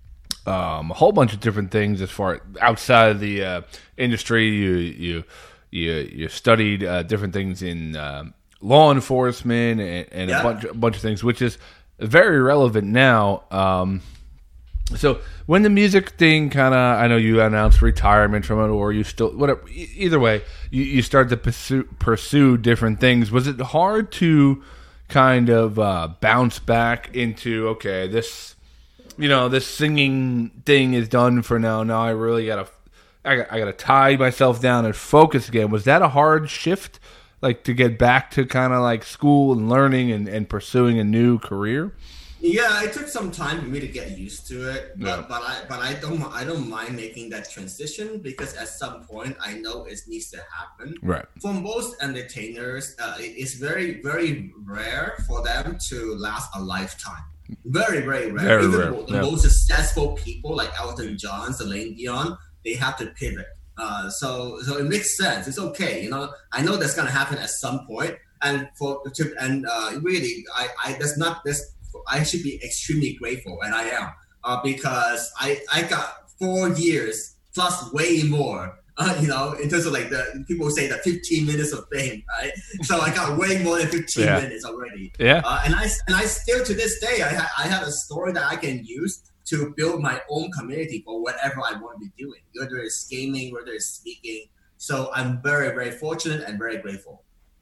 um, a whole bunch of different things as far outside of the uh, industry. You you you you studied uh, different things in uh, law enforcement and, and yeah. a bunch a bunch of things, which is very relevant now. Um, so when the music thing kind of, I know you announced retirement from it, or you still whatever. Either way, you, you started to pursue pursue different things. Was it hard to kind of uh, bounce back into okay, this? You know, this singing thing is done for now. Now I really gotta, I got, I gotta tie myself down and focus again. Was that a hard shift, like to get back to kind of like school and learning and, and pursuing a new career? Yeah, it took some time for me to get used to it, but, Yeah. but I but I don't I don't mind making that transition because at some point I know it needs to happen. Right. For most entertainers, uh, it- it's very very rare for them to last a lifetime. Very very rare. Very Even rare, the yeah. most successful people like Elton John, Celine Dion, they have to pivot. Uh, so so it makes sense. It's okay. You know, I know that's gonna happen at some point, and for to and uh, really, I I that's not this. I should be extremely grateful, and I am, uh, because I, I got four years plus way more, uh, you know, in terms of like the people say the fifteen minutes of fame, right? So I got way more than fifteen Yeah. minutes already. Yeah. Uh, and I and I still to this day I ha- I have a story that I can use to build my own community for whatever I want to be doing, whether it's gaming, whether it's speaking. So I'm very very fortunate and very grateful.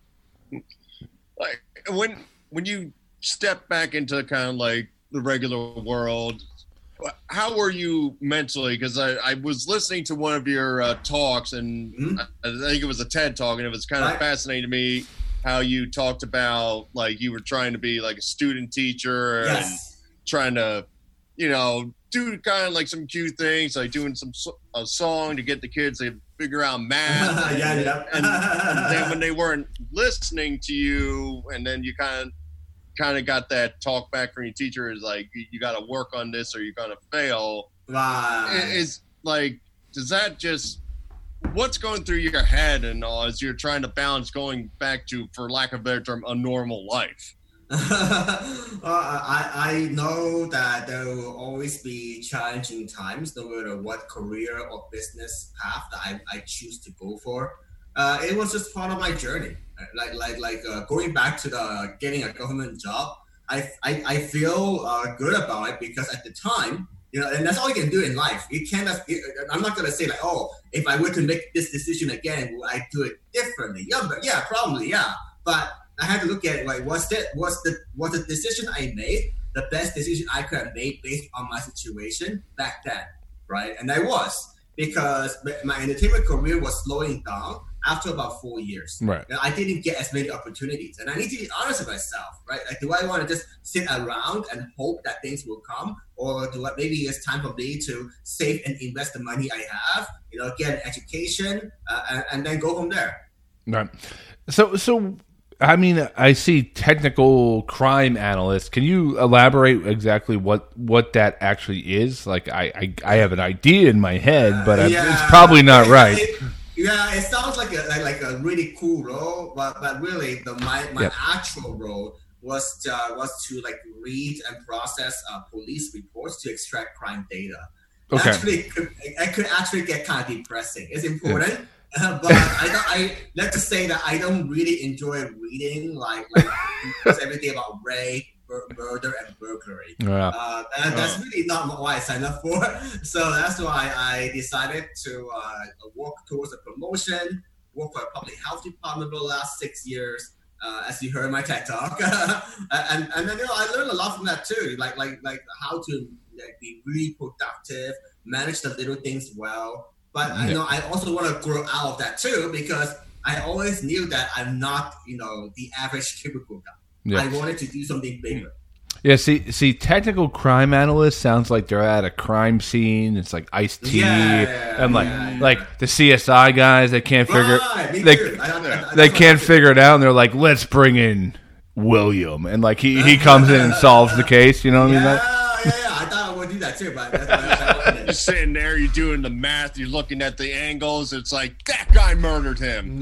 Like when when you step back into kind of like the regular world, how were you mentally? Because I, I was listening to one of your uh, talks, and Mhm. I, I think it was a TED talk, and it was kind of Right. fascinating to me how you talked about like you were trying to be like a student teacher and Yes. trying to, you know, do kind of like some cute things, like doing some so- a song to get the kids to figure out math. yeah, yeah. and, and then when they weren't listening to you, and then you kind of kind of got that talk back from your teacher is like you, you got to work on this or you're gonna fail. Right. It- It's like, does that just what's going through your head and all as you're trying to balance going back to, for lack of a better term, a normal life? uh, I, I know that there will always be challenging times no matter what career or business path that I, I choose to go for. Uh, it was just part of my journey. Like like like uh, going back to the getting a government job, I I, I feel uh, good about it because at the time, you know, and that's all you can do in life. You can't. I'm not gonna say like, oh, if I were to make this decision again, will I do it differently? Yeah, but yeah, probably, yeah. But I had to look at like, what's that? What's the was the decision I made the best decision I could have made based on my situation back then, right? And I was, because my entertainment career was slowing down after about four years. Right. And I didn't get as many opportunities. And I need to be honest with myself, right? Like, do I want to just sit around and hope that things will come? Or do I, maybe it's time for me to save and invest the money I have, you know, get an education, uh, and, and then go from there. Right. So, so I mean, I see technical crime analyst. Can you elaborate exactly what, what that actually is? Like, I, I, I have an idea in my head, but I, Yeah. it's probably not right. It, yeah, it sounds like a like, like a really cool role, but but really the my, my Yep. actual role was uh, was to like read and process uh, police reports to extract crime data. Okay. Actually, it could, it could actually get kind of depressing. It's important, uh, but I don't, I let's just say that I don't really enjoy reading like like everything about rape, mur- murder, and burglary. Yeah. Uh, that, that's really not what I signed up for. So that's why I decided to uh, work towards a promotion, work for a public health department for the last six years, uh, as you heard in my TED Talk. and and then, you know, I learned a lot from that too, like like like how to like, be really productive, manage the little things well. But Yeah. you know, I also want to grow out of that too, because I always knew that I'm not, you know, the average cubicle guy. Yeah. I wanted to do something bigger. Yeah, see, see, technical crime analyst sounds like they're at a crime scene. It's like Ice-T Yeah, and like yeah, yeah. like the C S I guys. They can't figure Right, me they too. I don't- I- that's they what can't I- figure it out. And they're like, let's bring in William, and like he, he comes in and solves the case. You know what I mean? Yeah, That- yeah, yeah. I thought I would do that too, but that's, that's, that's You're sitting there, you're doing the math, you're looking at the angles. It's like that guy murdered him.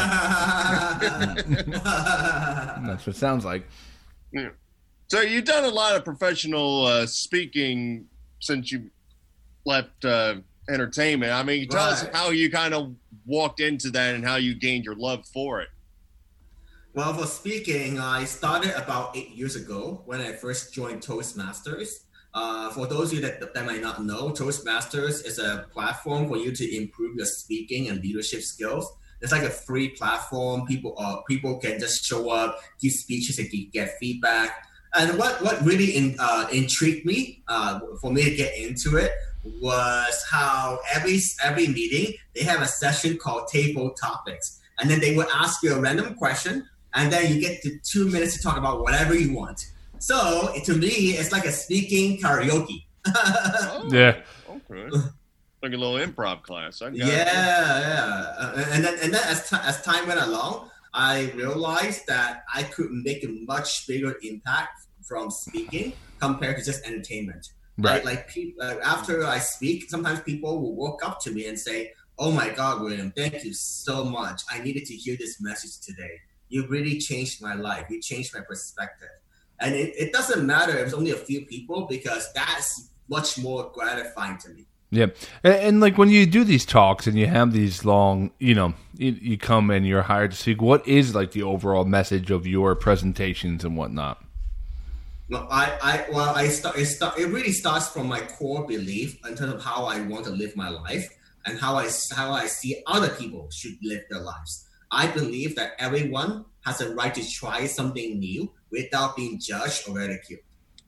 That's what it sounds like. Yeah. So you've done a lot of professional uh, speaking since you left uh, entertainment. I mean, tell Right. us how you kind of walked into that and how you gained your love for it. Well, for speaking, I started about eight years ago when I first joined Toastmasters. Uh, for those of you that, that might not know, Toastmasters is a platform for you to improve your speaking and leadership skills. It's like a free platform. People uh, people can just show up, give speeches, and get feedback. And what, what really in, uh, intrigued me uh, for me to get into it was how every every meeting, they have a session called Table Topics. And then they will ask you a random question, and then you get to two minutes to talk about whatever you want. So to me, it's like a speaking karaoke. Oh, Yeah. Okay. Like a little improv class. I got Yeah, it. yeah. Uh, and then and then as, t- as time went along, I realized that I could make a much bigger impact from speaking compared to just entertainment. Right. Like, like pe- uh, after I speak, sometimes people will walk up to me and say, "Oh my God, William, thank you so much. I needed to hear this message today. You really changed my life. You changed my perspective." And it, it doesn't matter if it's only a few people, because that's much more gratifying to me. Yeah, and, and like when you do these talks and you have these long, you know, you, you come and you're hired to speak. What is like the overall message of your presentations and whatnot? No, I, I, well, I start. It start. It really starts from my core belief in terms of how I want to live my life and how I how I see other people should live their lives. I believe that everyone has a right to try something new without being judged or ridiculed.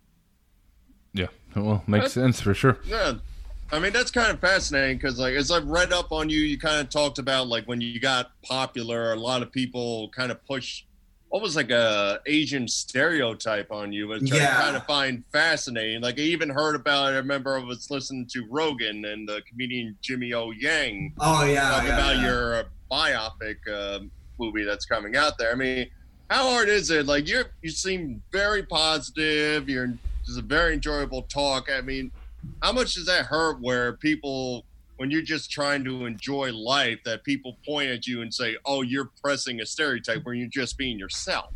Yeah, well, makes sense for sure. Yeah. I mean, that's kind of fascinating because, like, as I've read up on you, you kind of talked about, like, when you got popular, a lot of people kind of push almost like a Asian stereotype on you, which Yeah. I kind of find fascinating. Like, I even heard about it. I remember I was listening to Rogan and the comedian Jimmy O. Yang Oh yeah, talk yeah, about yeah. your uh, biopic uh, movie that's coming out there. I mean, how hard is it? Like, you you seem very positive. You're it's a very enjoyable talk. I mean, how much does that hurt where people, when you're just trying to enjoy life, that people point at you and say, "Oh, you're pressing a stereotype," where you're just being yourself?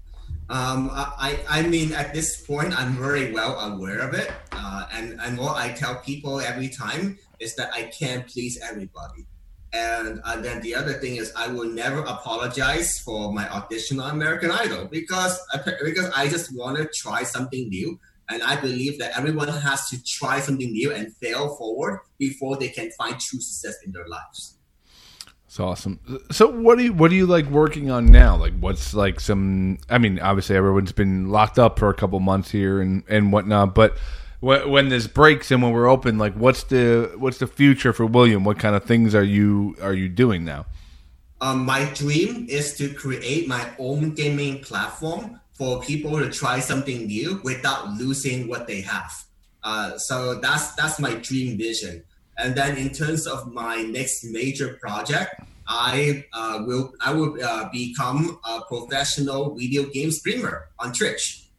Um, I, I mean, at this point, I'm very well aware of it. Uh, and, and what I tell people every time is that I can't please everybody. And uh, then the other thing is I will never apologize for my audition on American Idol because, because I just want to try something new. And I believe that everyone has to try something new and fail forward before they can find true success in their lives. It's awesome. So what do you what do you like working on now? Like what's like some, I mean, obviously everyone's been locked up for a couple months here and, and whatnot, but wh- when this breaks and when we're open, like what's the what's the future for William? What kind of things are you are you doing now? Um, my dream is to create my own gaming platform for people to try something new without losing what they have. Uh, so that's that's my dream vision. And then in terms of my next major project, I uh, will I will uh, become a professional video game streamer on Twitch.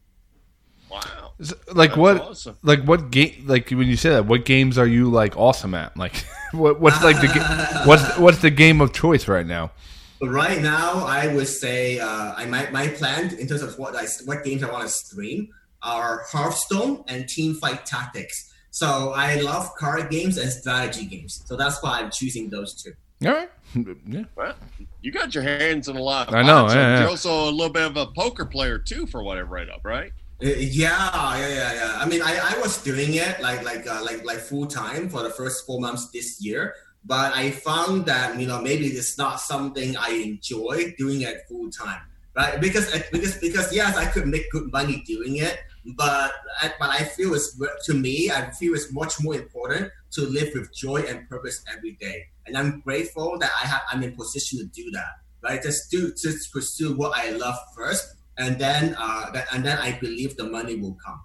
Wow. So, like That's what awesome. like what game like when you say that, what games are you like awesome at? Like what what's like the ga- what's what's the game of choice right now? But right now, I would say uh, I my my plan in terms of what I what games I want to stream are Hearthstone and Teamfight Tactics. So I love card games and strategy games. So that's why I'm choosing those two. All right. Yeah. Well, you got your hands in a lot of I know, pots. yeah, yeah. You're also a little bit of a poker player too, for what I've read up, right? Uh, yeah, yeah, yeah, yeah. I mean, I, I was doing it like like uh, like like full time for the first four months this year, but I found that you know maybe it's not something I enjoy doing it full time, right? Because because because yes, I could make good money doing it, but I, but I feel it's to me I feel it's much more important to live with joy and purpose every day, and I'm grateful that I have I'm in position to do that, right? Just do just pursue what I love first. And then, uh, that, and then I believe the money will come.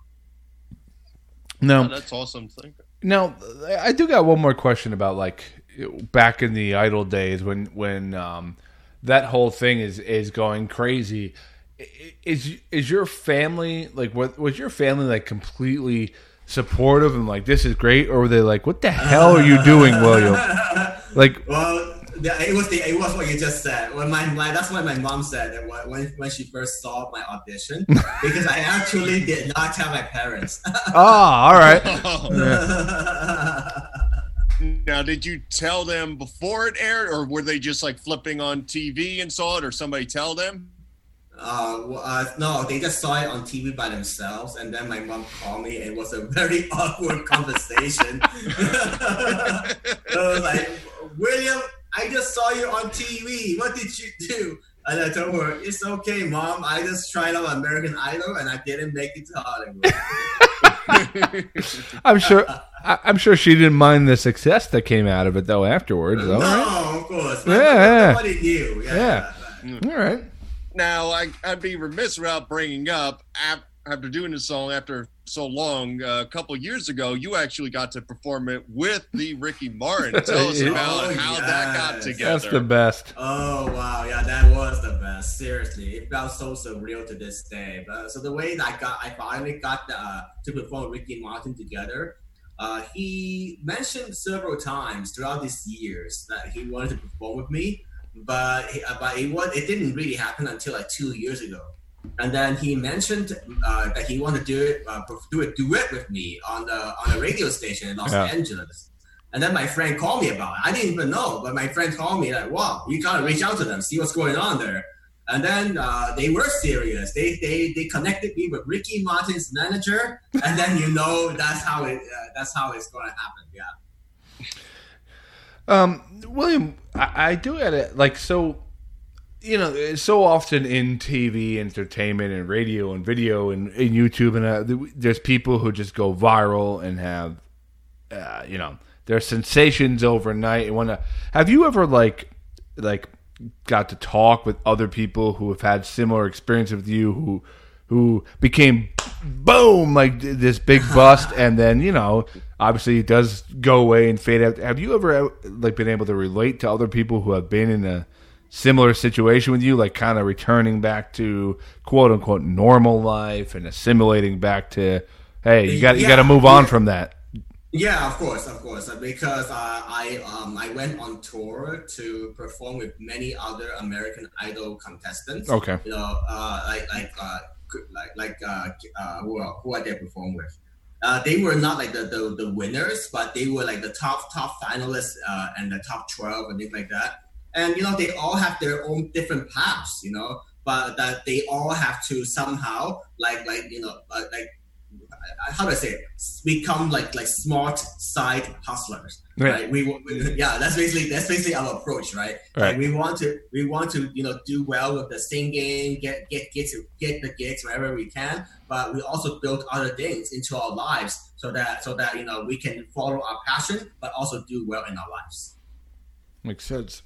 No, Oh, that's awesome. Thank you. Now, I do got one more question about like back in the Idol days when when um, that whole thing is, is going crazy. Is is your family like what was your family like completely supportive and like this is great, or were they like what the hell are you doing, William? Like, well. Yeah, it was the it was what you just said. When my, my that's what my mom said that when when she first saw my audition, because I actually did not tell my parents. oh, all right. Oh, Now, did you tell them before it aired, or were they just like flipping on T V and saw it, or somebody tell them? Uh, well, uh, no, they just saw it on T V by themselves, and then my mom called me, and it was a very awkward conversation. I was like, William, I just saw you on T V. What did you do? And I told her, it's okay, Mom. I just tried out American Idol, and I didn't make it to Hollywood. I'm sure. I, I'm sure she didn't mind the success that came out of it, though. Afterwards, no, right? Of course. Yeah, yeah. Nobody knew. Yeah. Yeah. yeah. All right. Now, I, I'd be remiss without bringing up, after doing this song after so long, uh, a couple years ago, you actually got to perform it with the Ricky Martin. Tell us about oh, how yes. that got together. That's the best. Oh, wow. Yeah, that was the best. Seriously. It felt so surreal to this day. But, so the way that I got, I finally got the, uh, to perform with Ricky Martin together, uh, he mentioned several times throughout these years that he wanted to perform with me. But but it was it didn't really happen until like two years ago, and then he mentioned uh, that he wanted to do it uh, do a duet with me on the on a radio station in Los yeah. Angeles, and then my friend called me about it. I didn't even know, but my friend called me like, "Wow, you gotta reach out to them, see what's going on there." And then uh, they were serious. They they they connected me with Ricky Martin's manager, and then you know that's how it uh, that's how it's gonna happen. Yeah. Um, William, I, I do at it like so. You know, so often in T V, entertainment, and radio, and video, and, and YouTube, and uh, there's people who just go viral and have, uh, you know, they're sensations overnight. And wanna, have you ever like, like, got to talk with other people who have had similar experience with you, who, who became, boom, like this big bust, and then you know, obviously it does go away and fade out. Have you ever like been able to relate to other people who have been in a similar situation with you, like kind of returning back to quote unquote normal life and assimilating back to, hey, you got yeah, you got to move on yeah. from that? Yeah, of course, of course, because uh, I um I went on tour to perform with many other American Idol contestants. Okay, you know, uh, like like uh, like like uh, uh who are, who I did perform with. Uh, they were not like the, the the winners, but they were like the top top finalists uh, and the top twelve and things like that. And, you know, they all have their own different paths, you know, but that they all have to somehow, like, like you know, uh, like, how do I say it? Become like like smart side hustlers, right? right? We, we, yeah, that's basically that's basically our approach, right? Right. Like we want to we want to you know do well with the singing, get get get to get the gigs wherever we can, but we also build other things into our lives so that so that you know we can follow our passion, but also do well in our lives. Makes sense.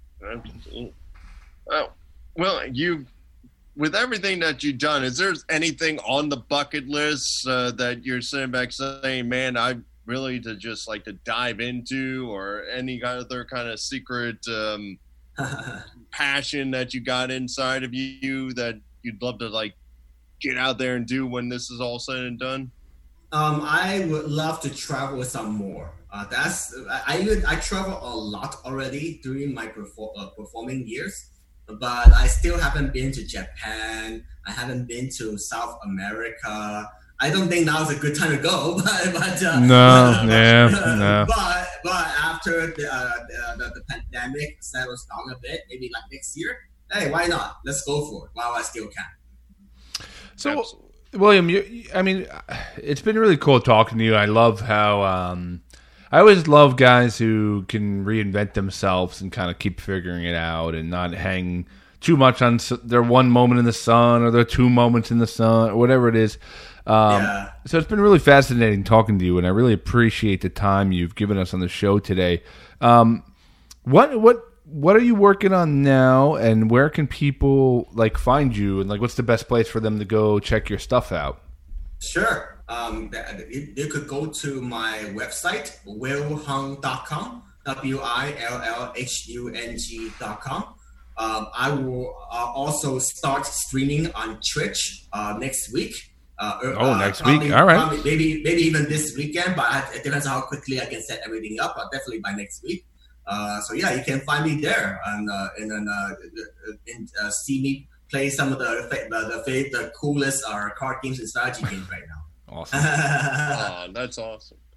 Uh, well, you, with everything that you've done, is there anything on the bucket list uh, that you're sitting back saying, man, I really to just like to dive into, or any other kind of secret um, passion that you got inside of you that you'd love to like get out there and do when this is all said and done? Um, I would love to travel some more. Uh, that's I even I travel a lot already during my perfor- uh, performing years, but I still haven't been to Japan. I haven't been to South America. I don't think now is a good time to go, but but uh, no, yeah, no. But but after the, uh, the, the the pandemic settles down a bit, maybe like next year, hey, why not? Let's go for it while I still can. So. Absolutely. William, you, I mean, it's been really cool talking to you. I love how um, I always love guys who can reinvent themselves and kind of keep figuring it out and not hang too much on their one moment in the sun or their two moments in the sun or whatever it is. Um, yeah. So it's been really fascinating talking to you, and I really appreciate the time you've given us on the show today. Um, what what what are you working on now, and where can people like find you, and like what's the best place for them to go check your stuff out? Sure. Um, you could go to my website, will hung dot com, W I L L H U N G dot com. Um, I will uh, also start streaming on Twitch uh, next week. Uh, oh, uh, next probably, week. All right. Probably, maybe maybe even this weekend, but it depends on how quickly I can set everything up. But definitely by next week. Uh, so yeah, you can find me there, and uh, and then uh, and, uh, see me play some of the the the, the coolest uh, card games and strategy games right now. Awesome. Oh, that's awesome.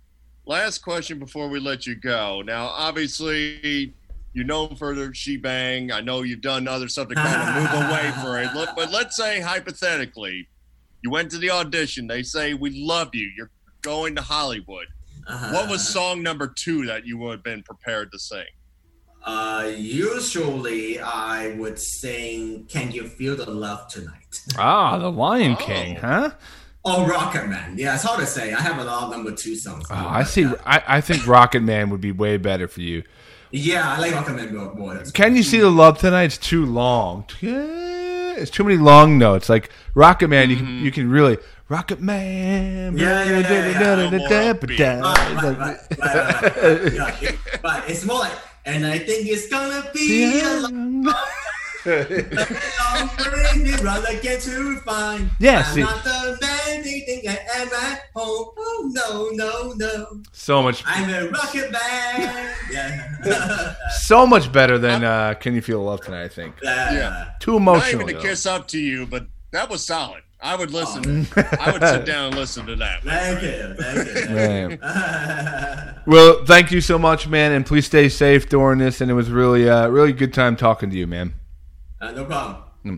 last question before we let you go. Now, obviously, you're known for the shebang. I know you've done other stuff to kind of move away from it. Look, but let's say, hypothetically, you went to the audition. They say, we love you. You're going to Hollywood. Uh, what was song number two that you would have been prepared to sing? Uh, usually, I would sing Can You Feel the Love Tonight? Ah, The Lion Oh. King, huh? Oh, Rocket Man. Yeah, it's hard to say. I have a lot of number two songs. Oh, I see. I, I think Rocket Man would be way better for you. Yeah, I like Rocket Man more. more. Can You See the Love Tonight? It's too long. It's too many long notes. Like Rocket Man, you can you can really Rocket Man. Yeah, yeah, yeah, yeah. More Right, right, right, right, right, right. Yeah, it- but it's more like, and I think it's gonna be a long, long crazy run to get to find. Yeah, I'm see- not the man they think I am at home. Oh no, no, no. So much, I'm a Rocket Man. Yeah. so much better than uh, Can You Feel the Love Tonight? I think Yeah. too Not emotional. even to though. kiss up to you, but that was solid. I would listen. I would sit down and listen to that. Thank you, thank you. Man. Thank you. Well, thank you so much, man, and please stay safe during this. And it was really, uh, really good time talking to you, man. Uh, no problem.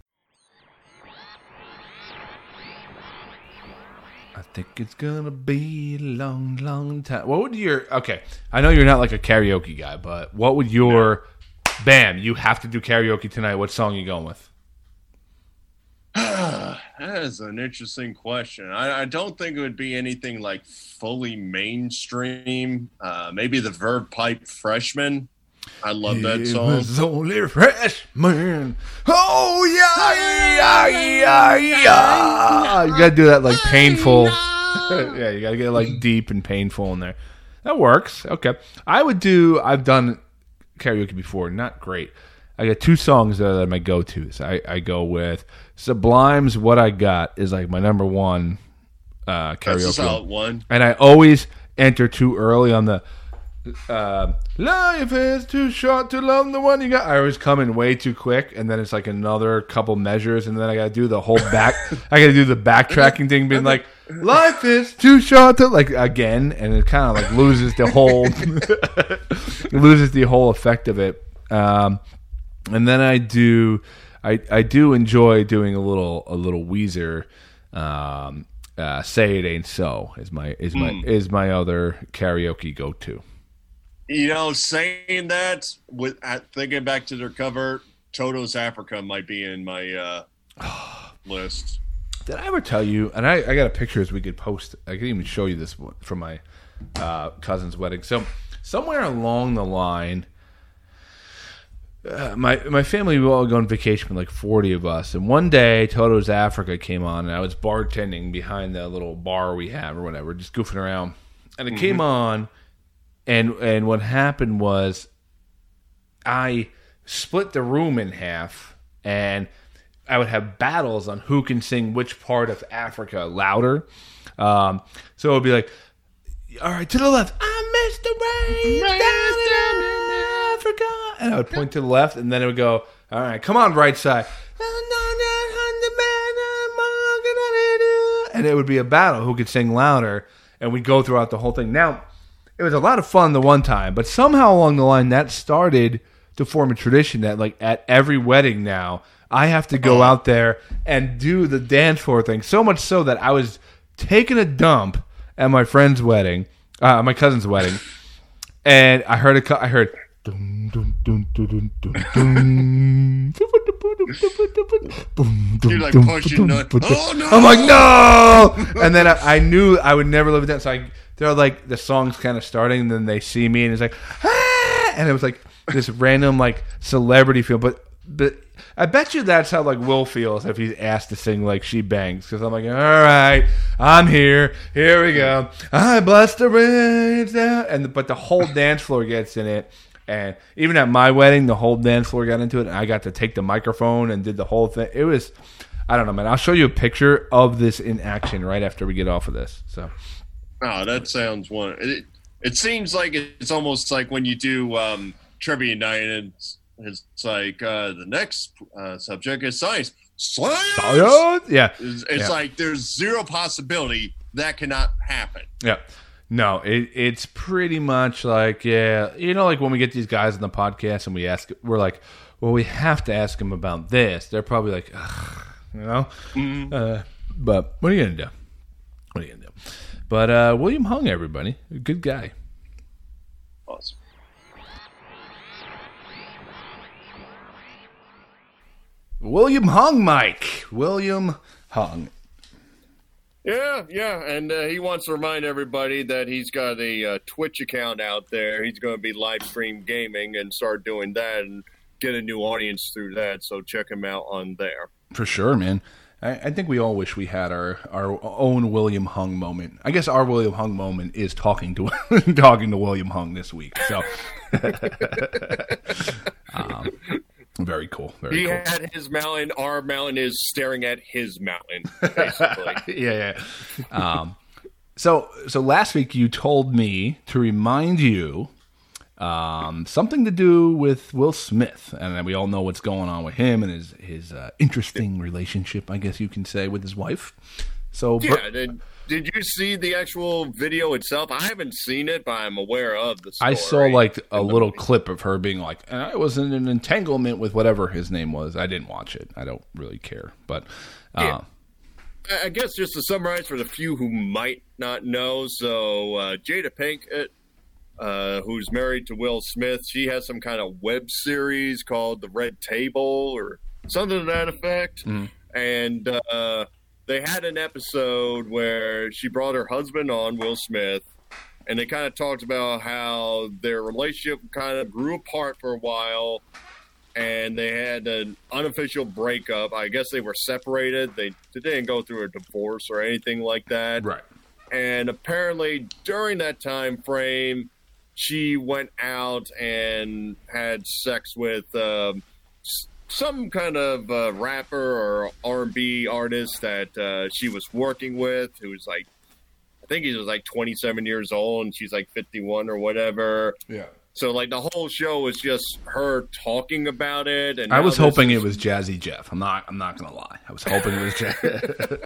I think it's gonna be a long, long time. What would your okay? I know you're not like a karaoke guy, but what would your bam? You have to do karaoke tonight. What song are you going with? That is an interesting question. I, I don't think it would be anything like fully mainstream. Uh, maybe the Verve Pipe Freshman. I love that It song. was only freshman. Oh yeah, yeah, yeah, yeah. You gotta do that like painful. Yeah, you gotta get like deep and painful in there. That works. Okay, I would do. I've done karaoke before. Not great. I got two songs that are my go-tos. I, I go with Sublime's "What I Got" is like my number one uh, karaoke. That's a solid one. And I always enter too early on the uh, life is too short to love the one you got. I always come in way too quick, and then it's like another couple measures, and then I got to do the whole back. I got to do the backtracking thing, being like, "Life is too short to," like again, and it kind of like loses the whole it loses the whole effect of it. Um, and then I do, I I do enjoy doing a little a little Weezer. Um, uh, "Say It Ain't So" is my is my Mm. is my other karaoke go to. You know, saying that, with uh, thinking back to their cover, Toto's Africa might be in my uh, list. Did I ever tell you? And I, I got a picture as we could post. I can even show you this one from my uh, cousin's wedding. So somewhere along the line, uh, my my family we all go on vacation with like forty of us. And one day, Toto's Africa came on, and I was bartending behind the little bar we have or whatever, just goofing around. And it mm-hmm. came on, and and what happened was, I split the room in half, and I would have battles on who can sing which part of Africa louder. Um, so it would be like, all right, to the left, I missed the rain down in Africa. And I would point to the left, and then it would go, all right, come on, right side. And it would be a battle who could sing louder, and we'd go throughout the whole thing. Now, it was a lot of fun the one time, but somehow along the line, that started to form a tradition that, like, at every wedding now, I have to go out there and do the dance floor thing. So much so that I was taking a dump at my friend's wedding, uh, my cousin's wedding, and I heard a, I heard. Dun, dun, dun, dun, dun, dun, dun. You're like pushing nut. Oh no! I'm like no, and then I, I knew I would never live it down. So I, they're like the song's kind of starting, and then they see me, and it's like, ah! And it was like this random like celebrity feel, but but. I bet you that's how like Will feels if he's asked to sing like She Bangs, because I'm like, all right, I'm here, here we go, I bless the rains down, and but the whole dance floor gets in it, and even at my wedding, the whole dance floor got into it, and I got to take the microphone and did the whole thing. It was, I don't know, man. I'll show you a picture of this in action right after we get off of this. So, oh, that sounds one. It, it seems like it's almost like when you do um, trivia night and. It's like uh, the next uh, subject is science. Science! Science! Yeah. It's, it's yeah. like there's zero possibility that cannot happen. Yeah. No, it, it's pretty much like, yeah, you know, like when we get these guys on the podcast and we ask, we're like, well, we have to ask them about this. They're probably like, ugh, you know? Mm-hmm. Uh, but what are you going to do? What are you going to do? But uh, William Hung, everybody. Good guy. Awesome. William Hung, Mike. William Hung. Yeah, yeah, and uh, he wants to remind everybody that he's got a uh, Twitch account out there. He's going to be live stream gaming and start doing that and get a new audience through that, so check him out on there. For sure, man. I, I think we all wish we had our, our own William Hung moment. I guess our William Hung moment is talking to talking to William Hung this week. So, um, very cool. Very he cool. had his mountain. Our mountain is staring at his mountain, basically. yeah, yeah. Um, so, so last week you told me to remind you um, something to do with Will Smith, and then we all know what's going on with him and his his uh, interesting relationship, I guess you can say, with his wife. So, yeah. Did, did you see the actual video itself? I haven't seen it, but I'm aware of the story. I saw like a little clip of her being like, and I was in an entanglement with whatever his name was. I didn't watch it. I don't really care. But uh, yeah. I guess just to summarize for the few who might not know, so uh, Jada Pinkett, uh, who's married to Will Smith, she has some kind of web series called The Red Table or something to that effect. Mm-hmm. And uh they had an episode where she brought her husband on, Will Smith, and they kind of talked about how their relationship kind of grew apart for a while, and they had an unofficial breakup. I guess they were separated. They, they didn't go through a divorce or anything like that. Right. And apparently during that time frame, she went out and had sex with um, some kind of uh, rapper or R and B artist that uh, she was working with, who was like, I think he was like twenty-seven years old and she's like fifty-one or whatever. Yeah. So like the whole show was just her talking about it. And I was hoping is... it was Jazzy Jeff. I'm not. I'm not gonna lie. I was hoping it was Jazzy.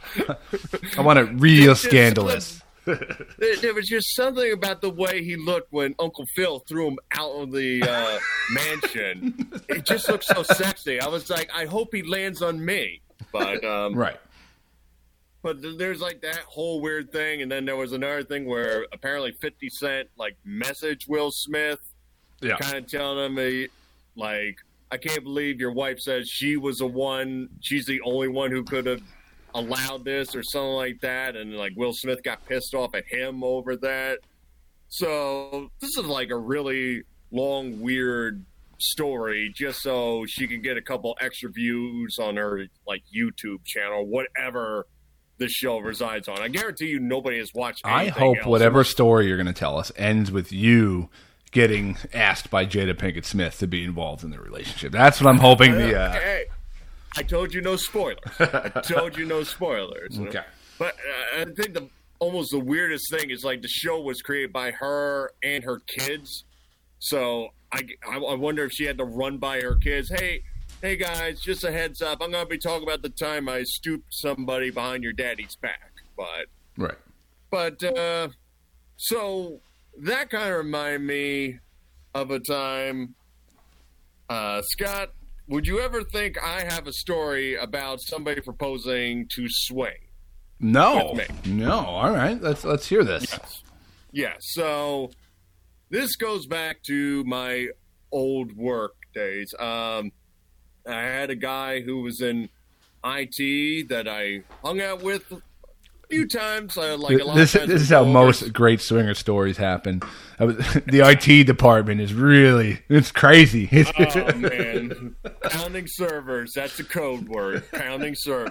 I want it real scandalous. There, there was just something about the way he looked when Uncle Phil threw him out of the uh, mansion. It just looked so sexy. I was like, I hope he lands on me. But um, right. But there's like that whole weird thing, and then there was another thing where apparently fifty Cent like messaged Will Smith, yeah, kind of telling him like, I can't believe your wife says she was the one, she's the only one who could have allowed this or something like that, and like Will Smith got pissed off at him over that. So this is like a really long, weird story just so she can get a couple extra views on her like YouTube channel, whatever the show resides on. I guarantee you nobody has watched anything I hope else. Whatever story you're going to tell us ends with you getting asked by Jada Pinkett Smith to be involved in the relationship. That's what I'm hoping the uh, hey, I told you no spoilers. I told you no spoilers. Okay. But uh, I think the almost the weirdest thing is like the show was created by her and her kids. So I, I, I wonder if she had to run by her kids. Hey, hey guys, just a heads up. I'm going to be talking about the time I stooped somebody behind your daddy's back. But right. But uh, so that kind of reminded me of a time, uh, Scott. Would you ever think I have a story about somebody proposing to swing? No, no. All right, let's let's hear this. Yes. Yeah. So this goes back to my old work days. Um, I had a guy who was in I T that I hung out with a few times. Uh, like a lot this of times this is how most great swinger stories happen. I was, the I T department is really it's crazy. Oh man, pounding servers. That's a code word. Pounding servers.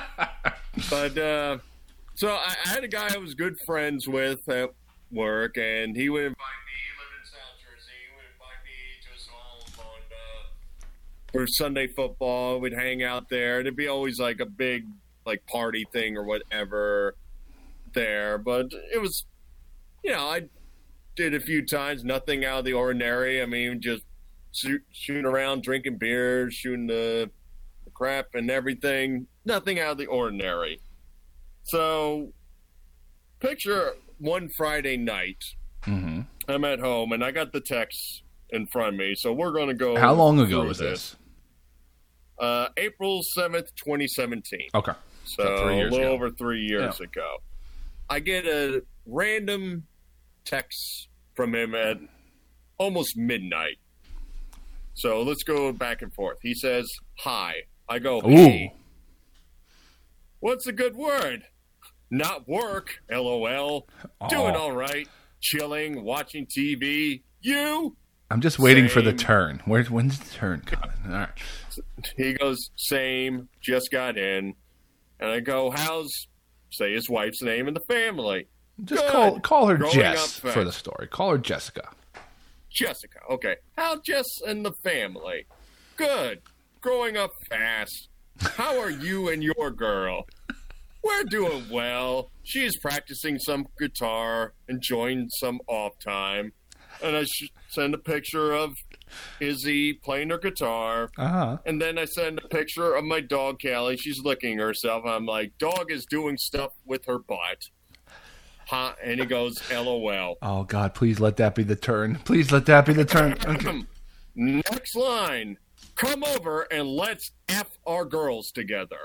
But uh, so I, I had a guy I was good friends with at work, and he would invite me. He lived in South Jersey. He would invite me to his home on uh, for Sunday football. We'd hang out there. It'd be always like a big like party thing or whatever there. But it was, you know, I did a few times. Nothing out of the ordinary. I mean, just shoot, shooting around, drinking beers, shooting the crap and everything. Nothing out of the ordinary. So picture one Friday night. Mm-hmm. I'm at home, and I got the text in front of me, so we're going to go. How long ago was this? this? Uh, April seventh, twenty seventeen. Okay. So, so three years a little ago. over three years yeah. ago. I get a random text from him at almost midnight. So let's go back and forth. He says, hi. I go, hey. Ooh. What's a good word? Not work, LOL. Oh. Doing all right. Chilling, watching T V. You? I'm just waiting Same. for the turn. Where, when's the turn coming? All right. He goes, same, just got in. And I go, how's, say his wife's name in the family? Just Good. call call her Growing Jess up fast. for the story. Call her Jessica. Jessica, okay. How Jess and the family? Good. Growing up fast. How are you and your girl? We're doing well. She's practicing some guitar, enjoying some off time. And I sh- send a picture of Izzy playing her guitar. Uh-huh. And then I send a picture of my dog, Callie. She's licking herself. I'm like, dog is doing stuff with her butt. Huh? And he goes, LOL. Oh, God, please let that be the turn. Please let that be the turn. Okay. Next line. Come over and let's F our girls together.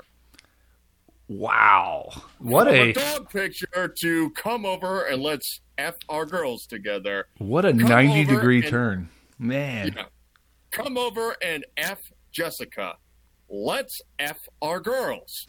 Wow. What From a... a dog picture to come over and let's F our girls together. What a Come ninety-degree over and- turn. Man. Yeah. Come over and F Jessica. Let's F our girls.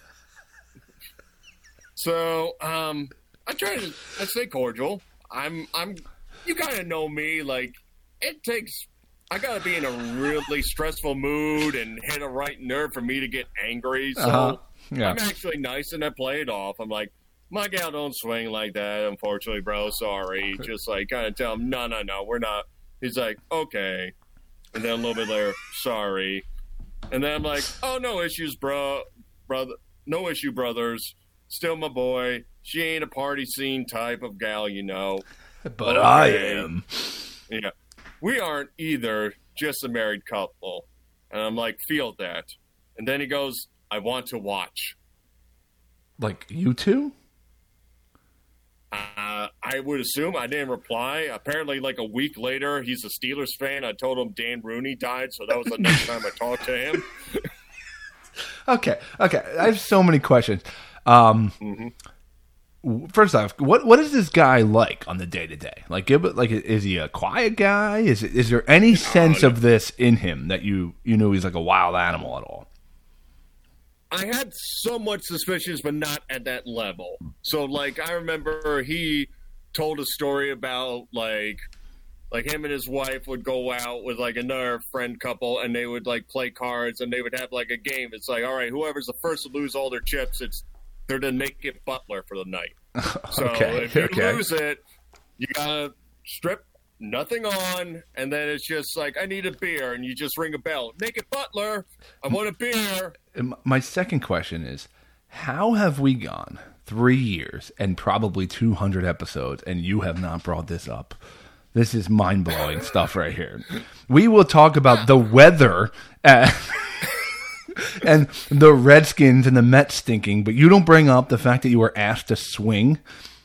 So, um, I try to I stay cordial. I'm, I'm, you kind of know me. Like, it takes, I got to be in a really stressful mood and hit a right nerve for me to get angry. So, Uh-huh. Yeah. I'm actually nice and I play it off. I'm like, my gal don't swing like that, unfortunately, bro. Sorry. Just like kind of tell him, no, no, no, we're not. He's like, okay. And then a little bit later, sorry. And then I'm like, oh, no issues, bro. Brother, no issue, brothers. Still my boy. She ain't a party scene type of gal, you know. But Okay. I am. Yeah. We aren't either, just a married couple. And I'm like, feel that. And then he goes, I want to watch. Like, you two? Uh, I would assume. I didn't reply. Apparently, like a week later, he's a Steelers fan. I told him Dan Rooney died, so that was the next time I talked to him. Okay, okay. I have so many questions. Um, Mm-hmm. First off, what what is this guy like on the day to day? Like, give it, like, is he a quiet guy? Is it, is there any sense no. of this in him that you you know he's like a wild animal at all? I had somewhat suspicions, but not at that level. So, like, I remember he told a story about, like, like him and his wife would go out with, like, another friend couple, and they would, like, play cards, and they would have, like, a game. It's like, all right, whoever's the first to lose all their chips, it's they're the naked butler for the night. So Okay, if you okay. lose it, you gotta strip nothing on, and then it's just like, I need a beer, and you just ring a bell. Naked butler, I want a beer. And my second question is, how have we gone three years and probably two hundred episodes, and you have not brought this up? This is mind-blowing stuff right here. We will talk about the weather uh, and the Redskins and the Mets stinking, but you don't bring up the fact that you were asked to swing.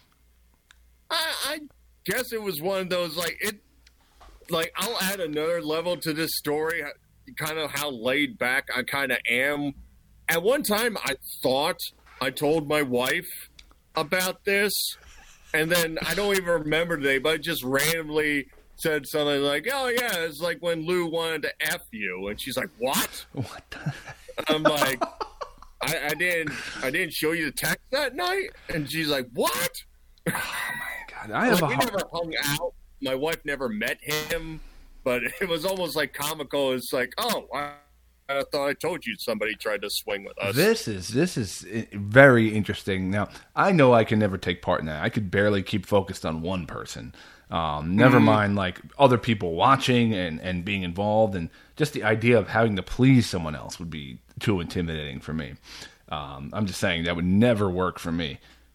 I, I guess it was one of those, like, it, like, I'll add another level to this story, kind of how laid back I kind of am. At one time, I thought I told my wife about this, and then I don't even remember the day, but I just randomly said something like, oh, yeah, it's like when Lou wanted to F you. And she's like, what? What the? I'm like, I, I didn't I didn't show you the text that night? And she's like, what? Oh, my God. I have Like, a we hard... never hung out. My wife never met him, but it was almost like comical. It's like, oh, I, I thought I told you somebody tried to swing with us. This is this is very interesting. Now, I know I can never take part in that. I could barely keep focused on one person. Um, never Mm. mind, like, other people watching and, and being involved, and just the idea of having to please someone else would be too intimidating for me. Um, I'm just saying that would never work for me.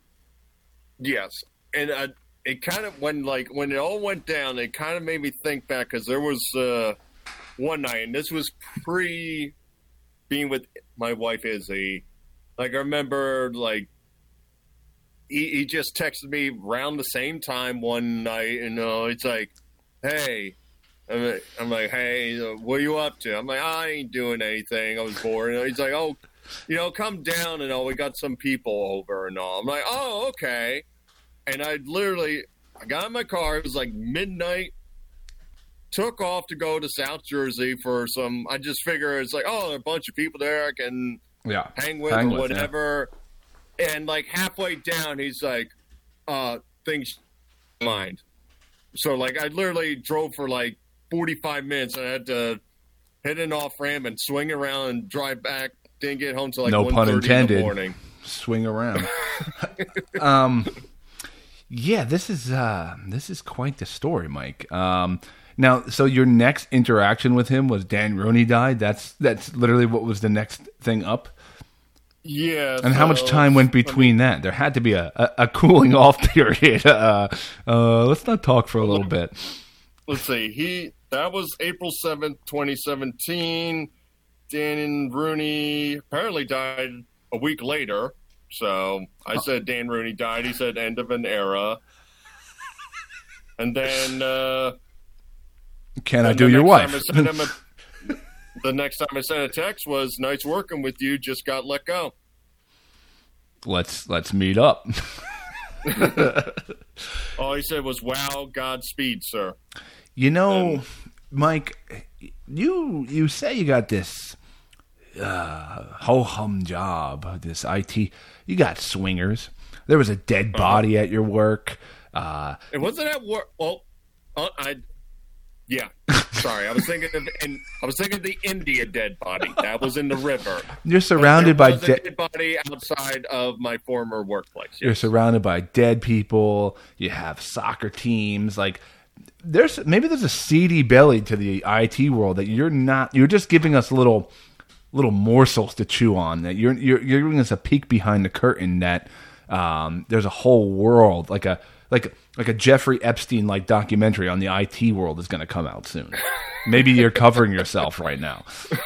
Yes, and uh, it kind of when like when it all went down, it kind of made me think back because there was uh, one night, and this was pre being with my wife Izzy. Like I remember, like he, he just texted me around the same time one night, and uh, it's like, hey, I'm like, I'm like, hey, uh, what are you up to? I'm like, I ain't doing anything. I was bored. And he's like, oh, you know, come down and all. We got some people over and all. I'm like, oh, okay. And I literally, I got in my car. It was like midnight. Took off to go to South Jersey for some. I just figure it's like, oh, there are a bunch of people there I can yeah, hang with hang or with, whatever. Yeah. And like halfway down, he's like, uh, things mind. So like, I literally drove for like forty-five minutes, and I had to hit an off ramp and swing around and drive back. Didn't get home till like no pun intended. In the morning. Swing around. um, yeah, this is uh, this is quite the story, Mike. Um. Now, so your next interaction with him was Dan Rooney died? That's that's literally what was the next thing up? Yeah. And so, how much time went between I mean, that? There had to be a, a, a cooling off period. Uh, uh, let's not talk for a little bit. Let's see. He That was April seventh, twenty seventeen. Dan Rooney apparently died a week later. So I said Dan Rooney died. He said end of an era. And then... Uh, Can I do your wife? I a, the next time I sent a text was, nice working with you, just got let go. Let's let's meet up. All he said was, wow, Godspeed, sir. You know, and, Mike, you you say you got this uh, ho-hum job, this I T. You got swingers. There was a dead body uh-huh. at your work. Uh, it wasn't at work. Well, uh, I... Yeah, sorry. I was thinking of and I was thinking of the India dead body that was in the river. You're surrounded by de- dead body outside of my former workplace. Yes. You're surrounded by dead people. You have soccer teams. Like there's maybe there's a seedy belly to the I T world that you're not. You're just giving us little little morsels to chew on. That you're you're, you're giving us a peek behind the curtain. That um, there's a whole world like a. Like like a Jeffrey Epstein like documentary on the I T world is going to come out soon. Maybe you're covering yourself right now.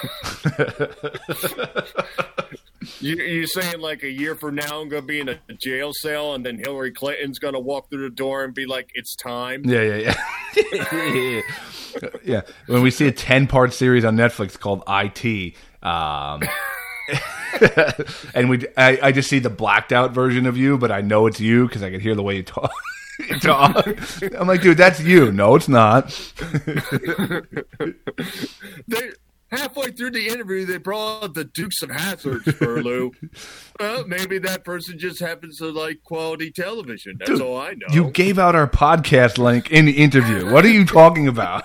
you, you're saying like a year from now I'm going to be in a jail cell, and then Hillary Clinton's going to walk through the door and be like, "It's time." Yeah, yeah, yeah. Yeah. When we see a ten part series on Netflix called I T. Um, and we, I, I just see the blacked out version of you, but I know it's you because I can hear the way you talk. you talk. I'm like, dude, that's you. No, it's not. they, halfway through the interview, they brought up the Dukes of Hazzard for Lou. Well, maybe that person just happens to like quality television. That's dude, all I know. You gave out our podcast link in the interview. What are you talking about?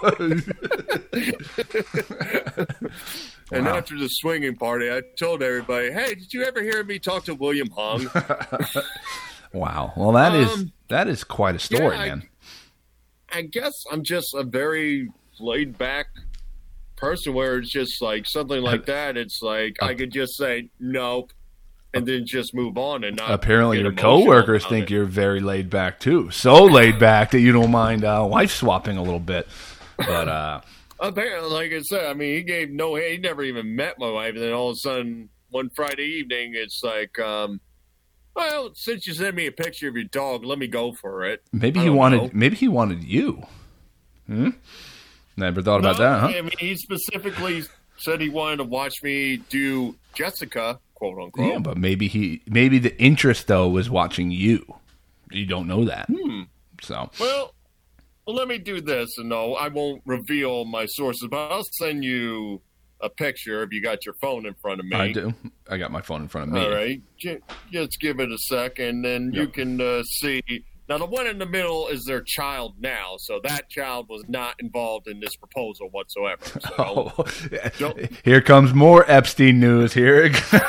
And wow. after the swinging party, I told everybody, hey, did you ever hear me talk to William Hung? Wow. Well, that um, is that is quite a story, yeah, I, man. I guess I'm just a very laid-back person where it's just like something like that. It's like I could just say nope and then just move on. And not apparently your coworkers think it. You're very laid-back, too. So laid-back that you don't mind uh, wife-swapping a little bit. But... uh apparently, like I said, I mean, he gave no, he never even met my wife, and then all of a sudden, one Friday evening, it's like, um, well, since you sent me a picture of your dog, let me go for it. Maybe he wanted, know. maybe he wanted you. Hmm. Never thought no, about that, huh? I mean, he specifically said he wanted to watch me do Jessica, quote unquote. Yeah, but maybe he, maybe the interest though was watching you. You don't know that. Hmm. So well. Well, let me do this, and no, I won't reveal my sources, but I'll send you a picture if you got your phone in front of me. I do. I got my phone in front of me. All right. Just give it a sec, and then yep. you can uh, see. Now, the one in the middle is their child now, so that child was not involved in this proposal whatsoever. So oh, here comes more Epstein news. Here.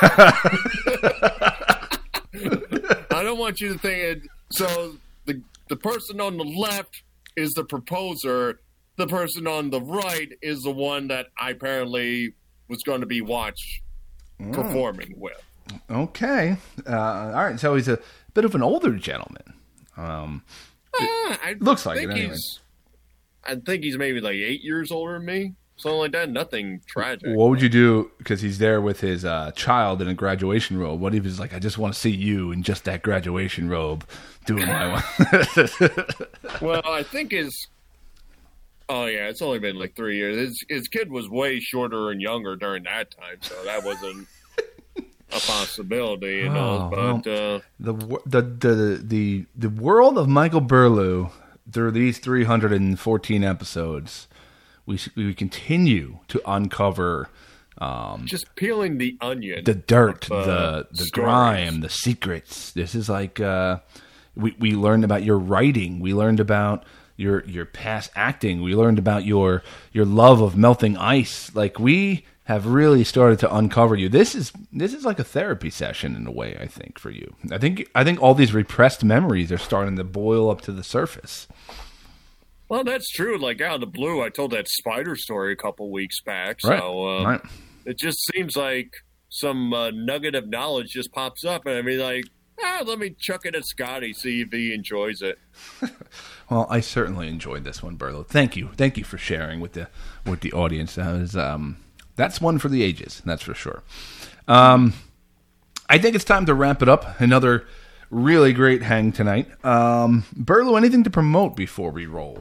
I don't want you to think it. So the the person on the left is the proposer. The person on the right is the one that I apparently was going to be watched mm. performing with. Okay. Uh, all right. So he's a bit of an older gentleman. Um, uh, I looks like think it anyway. He's, I think he's maybe like eight years older than me. something like that. Nothing tragic. What would you do? Because he's there with his uh, child in a graduation robe. What if he's like, I just want to see you in just that graduation robe doing my one? Well, I think his. Oh yeah, it's only been like three years. His his kid was way shorter and younger during that time, so that wasn't a possibility, you know. Oh, but uh, the the the the the world of Michael Burlew through these three hundred fourteen episodes, we we continue to uncover um, just peeling the onion, the dirt, of, uh, the the stories. grime, the secrets. This is like uh, we we learned about your writing. We learned about your your past acting. We learned about your your love of melting ice. Like we have really started to uncover you. This is this is like a therapy session in a way, I think, for you. I think I think all these repressed memories are starting to boil up to the surface. Well, that's true. Like out of the blue, I told that spider story a couple weeks back. Right. So uh, Right. it just seems like some uh, nugget of knowledge just pops up, and I mean, like, ah, let me chuck it at Scotty, see if he enjoys it. Well, I certainly enjoyed this one, Burlew. Thank you, thank you for sharing with the with the audience. That was um. That's one for the ages, that's for sure. Um, I think it's time to wrap it up. Another really great hang tonight. Um, Burlew, anything to promote before we roll?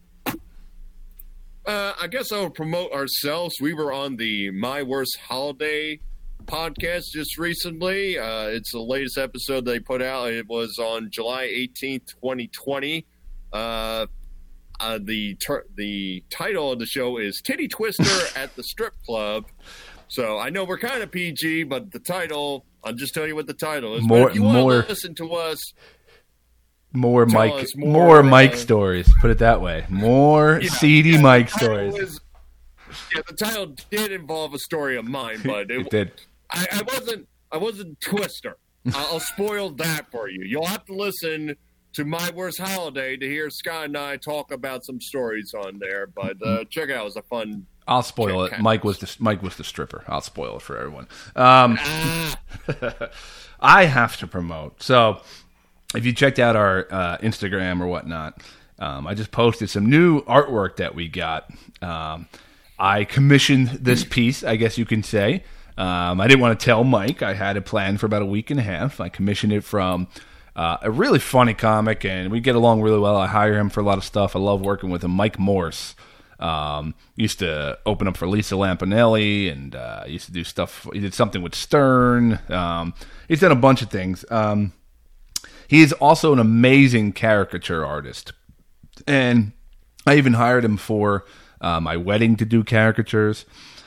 Uh, I guess I would promote ourselves. We were on the My Worst Holiday podcast just recently. Uh, it's the latest episode they put out. It was on July eighteenth, twenty twenty. Uh, Uh, the ter- the title of the show is Titty Twister at the Strip Club. So I know we're kind of P G, but the title, I'll just tell you what the title is. More, but if you want more, to listen to us, more Mike, us more, more, Mike uh, stories. Put it that way. More yeah, seedy yeah, Mike the title stories. is- yeah, the title did involve a story of mine, but it, It did. I, I wasn't. I wasn't Twister. I'll, I'll spoil that for you. You'll have to listen to My Worst Holiday to hear Scott and I talk about some stories on there. But uh, check it out; it was a fun. I'll spoil it. Cat- Mike was the Mike was the stripper. I'll spoil it for everyone. Um, I have to promote. So, if you checked out our uh, Instagram or whatnot, um, I just posted some new artwork that we got. Um, I commissioned this piece, I guess you can say. Um, I didn't want to tell Mike. I had it planned for about a week and a half. I commissioned it from uh, a really funny comic, and we get along really well. I hire him for a lot of stuff. I love working with him. Mike Morse. Um, used to open up for Lisa Lampanelli, and uh, used to do stuff. He did something with Stern. Um, he's done a bunch of things. Um, he is also an amazing caricature artist, and I even hired him for uh, my wedding to do caricatures.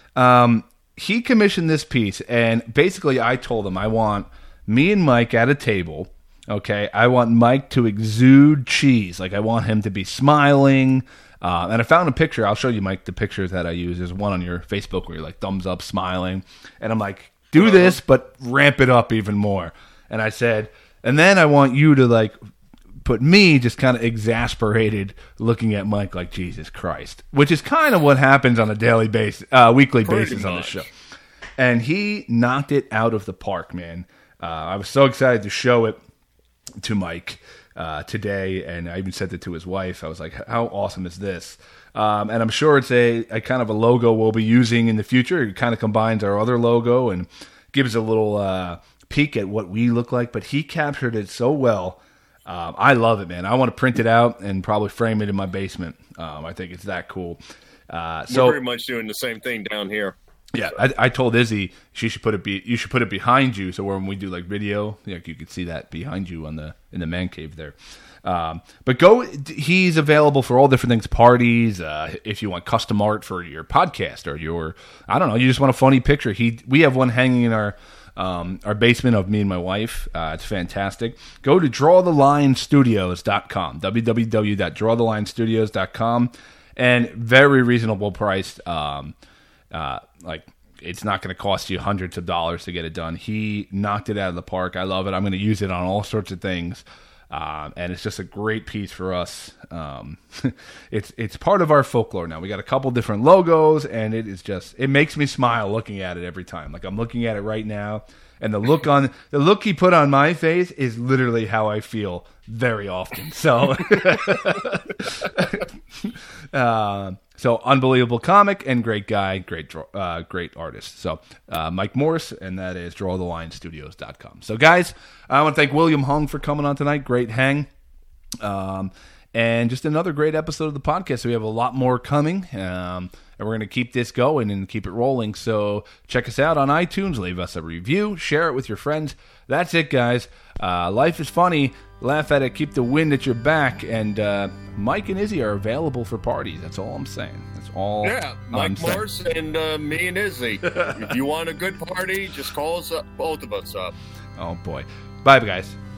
Um, he commissioned this piece, and basically I told him I want me and Mike at a table. Okay, I want Mike to exude cheese. Like I want him to be smiling. Uh, and I found a picture. I'll show you, Mike, the pictures that I use. There's one on your Facebook where you're like thumbs up, smiling. And I'm like, do this, but ramp it up even more. And I said, and then I want you to like put me just kind of exasperated looking at Mike like, Jesus Christ. Which is kind of what happens on a daily basis, uh, weekly Pretty basis on the much. show. And he knocked it out of the park, man. Uh, I was so excited to show it to Mike uh, today, and I even sent it to his wife. I was like, how awesome is this? Um, and I'm sure it's a, a kind of a logo we'll be using in the future. It kind of combines our other logo and gives a little uh, peek at what we look like, but he captured it so well. Um, I love it, man. I want to print it out and probably frame it in my basement. Um, I think it's that cool. Uh, so We're pretty much doing the same thing down here. Yeah, I, I told Izzy she should put it be you should put it behind you, so when we do like video, like you could see that behind you on the in the man cave there. Um, but go, he's available for all different things, parties. Uh, if you want custom art for your podcast or your, I don't know, you just want a funny picture. He we have one hanging in our um, our basement of me and my wife. Uh, it's fantastic. Go to draw the line studios dot com, w w w dot draw the line studios dot com, and very reasonable priced. Um, Uh, like it's not going to cost you hundreds of dollars to get it done. He knocked it out of the park. I love it. I'm going to use it on all sorts of things, um, and it's just a great piece for us. Um, it's it's part of our folklore now. We got a couple different logos, and it is just it makes me smile looking at it every time. Like I'm looking at it right now, and the look on the look he put on my face is literally how I feel very often. So. uh, So unbelievable comic and great guy, great uh, great artist. So uh, Mike Morse, and that is draw the line studios dot com. So guys, I want to thank William Hung for coming on tonight. Great hang. Um, and just another great episode of the podcast. So we have a lot more coming. Um, and we're going to keep this going and keep it rolling. So check us out on iTunes. Leave us a review. Share it with your friends. That's it, guys. Uh, life is funny. Laugh at it. Keep the wind at your back. And uh, Mike and Izzy are available for parties. That's all I'm saying. That's all Yeah, Mike I'm Morse saying. and uh, me and Izzy. If you want a good party, just call us up, both of us up. Oh, boy. Bye, guys.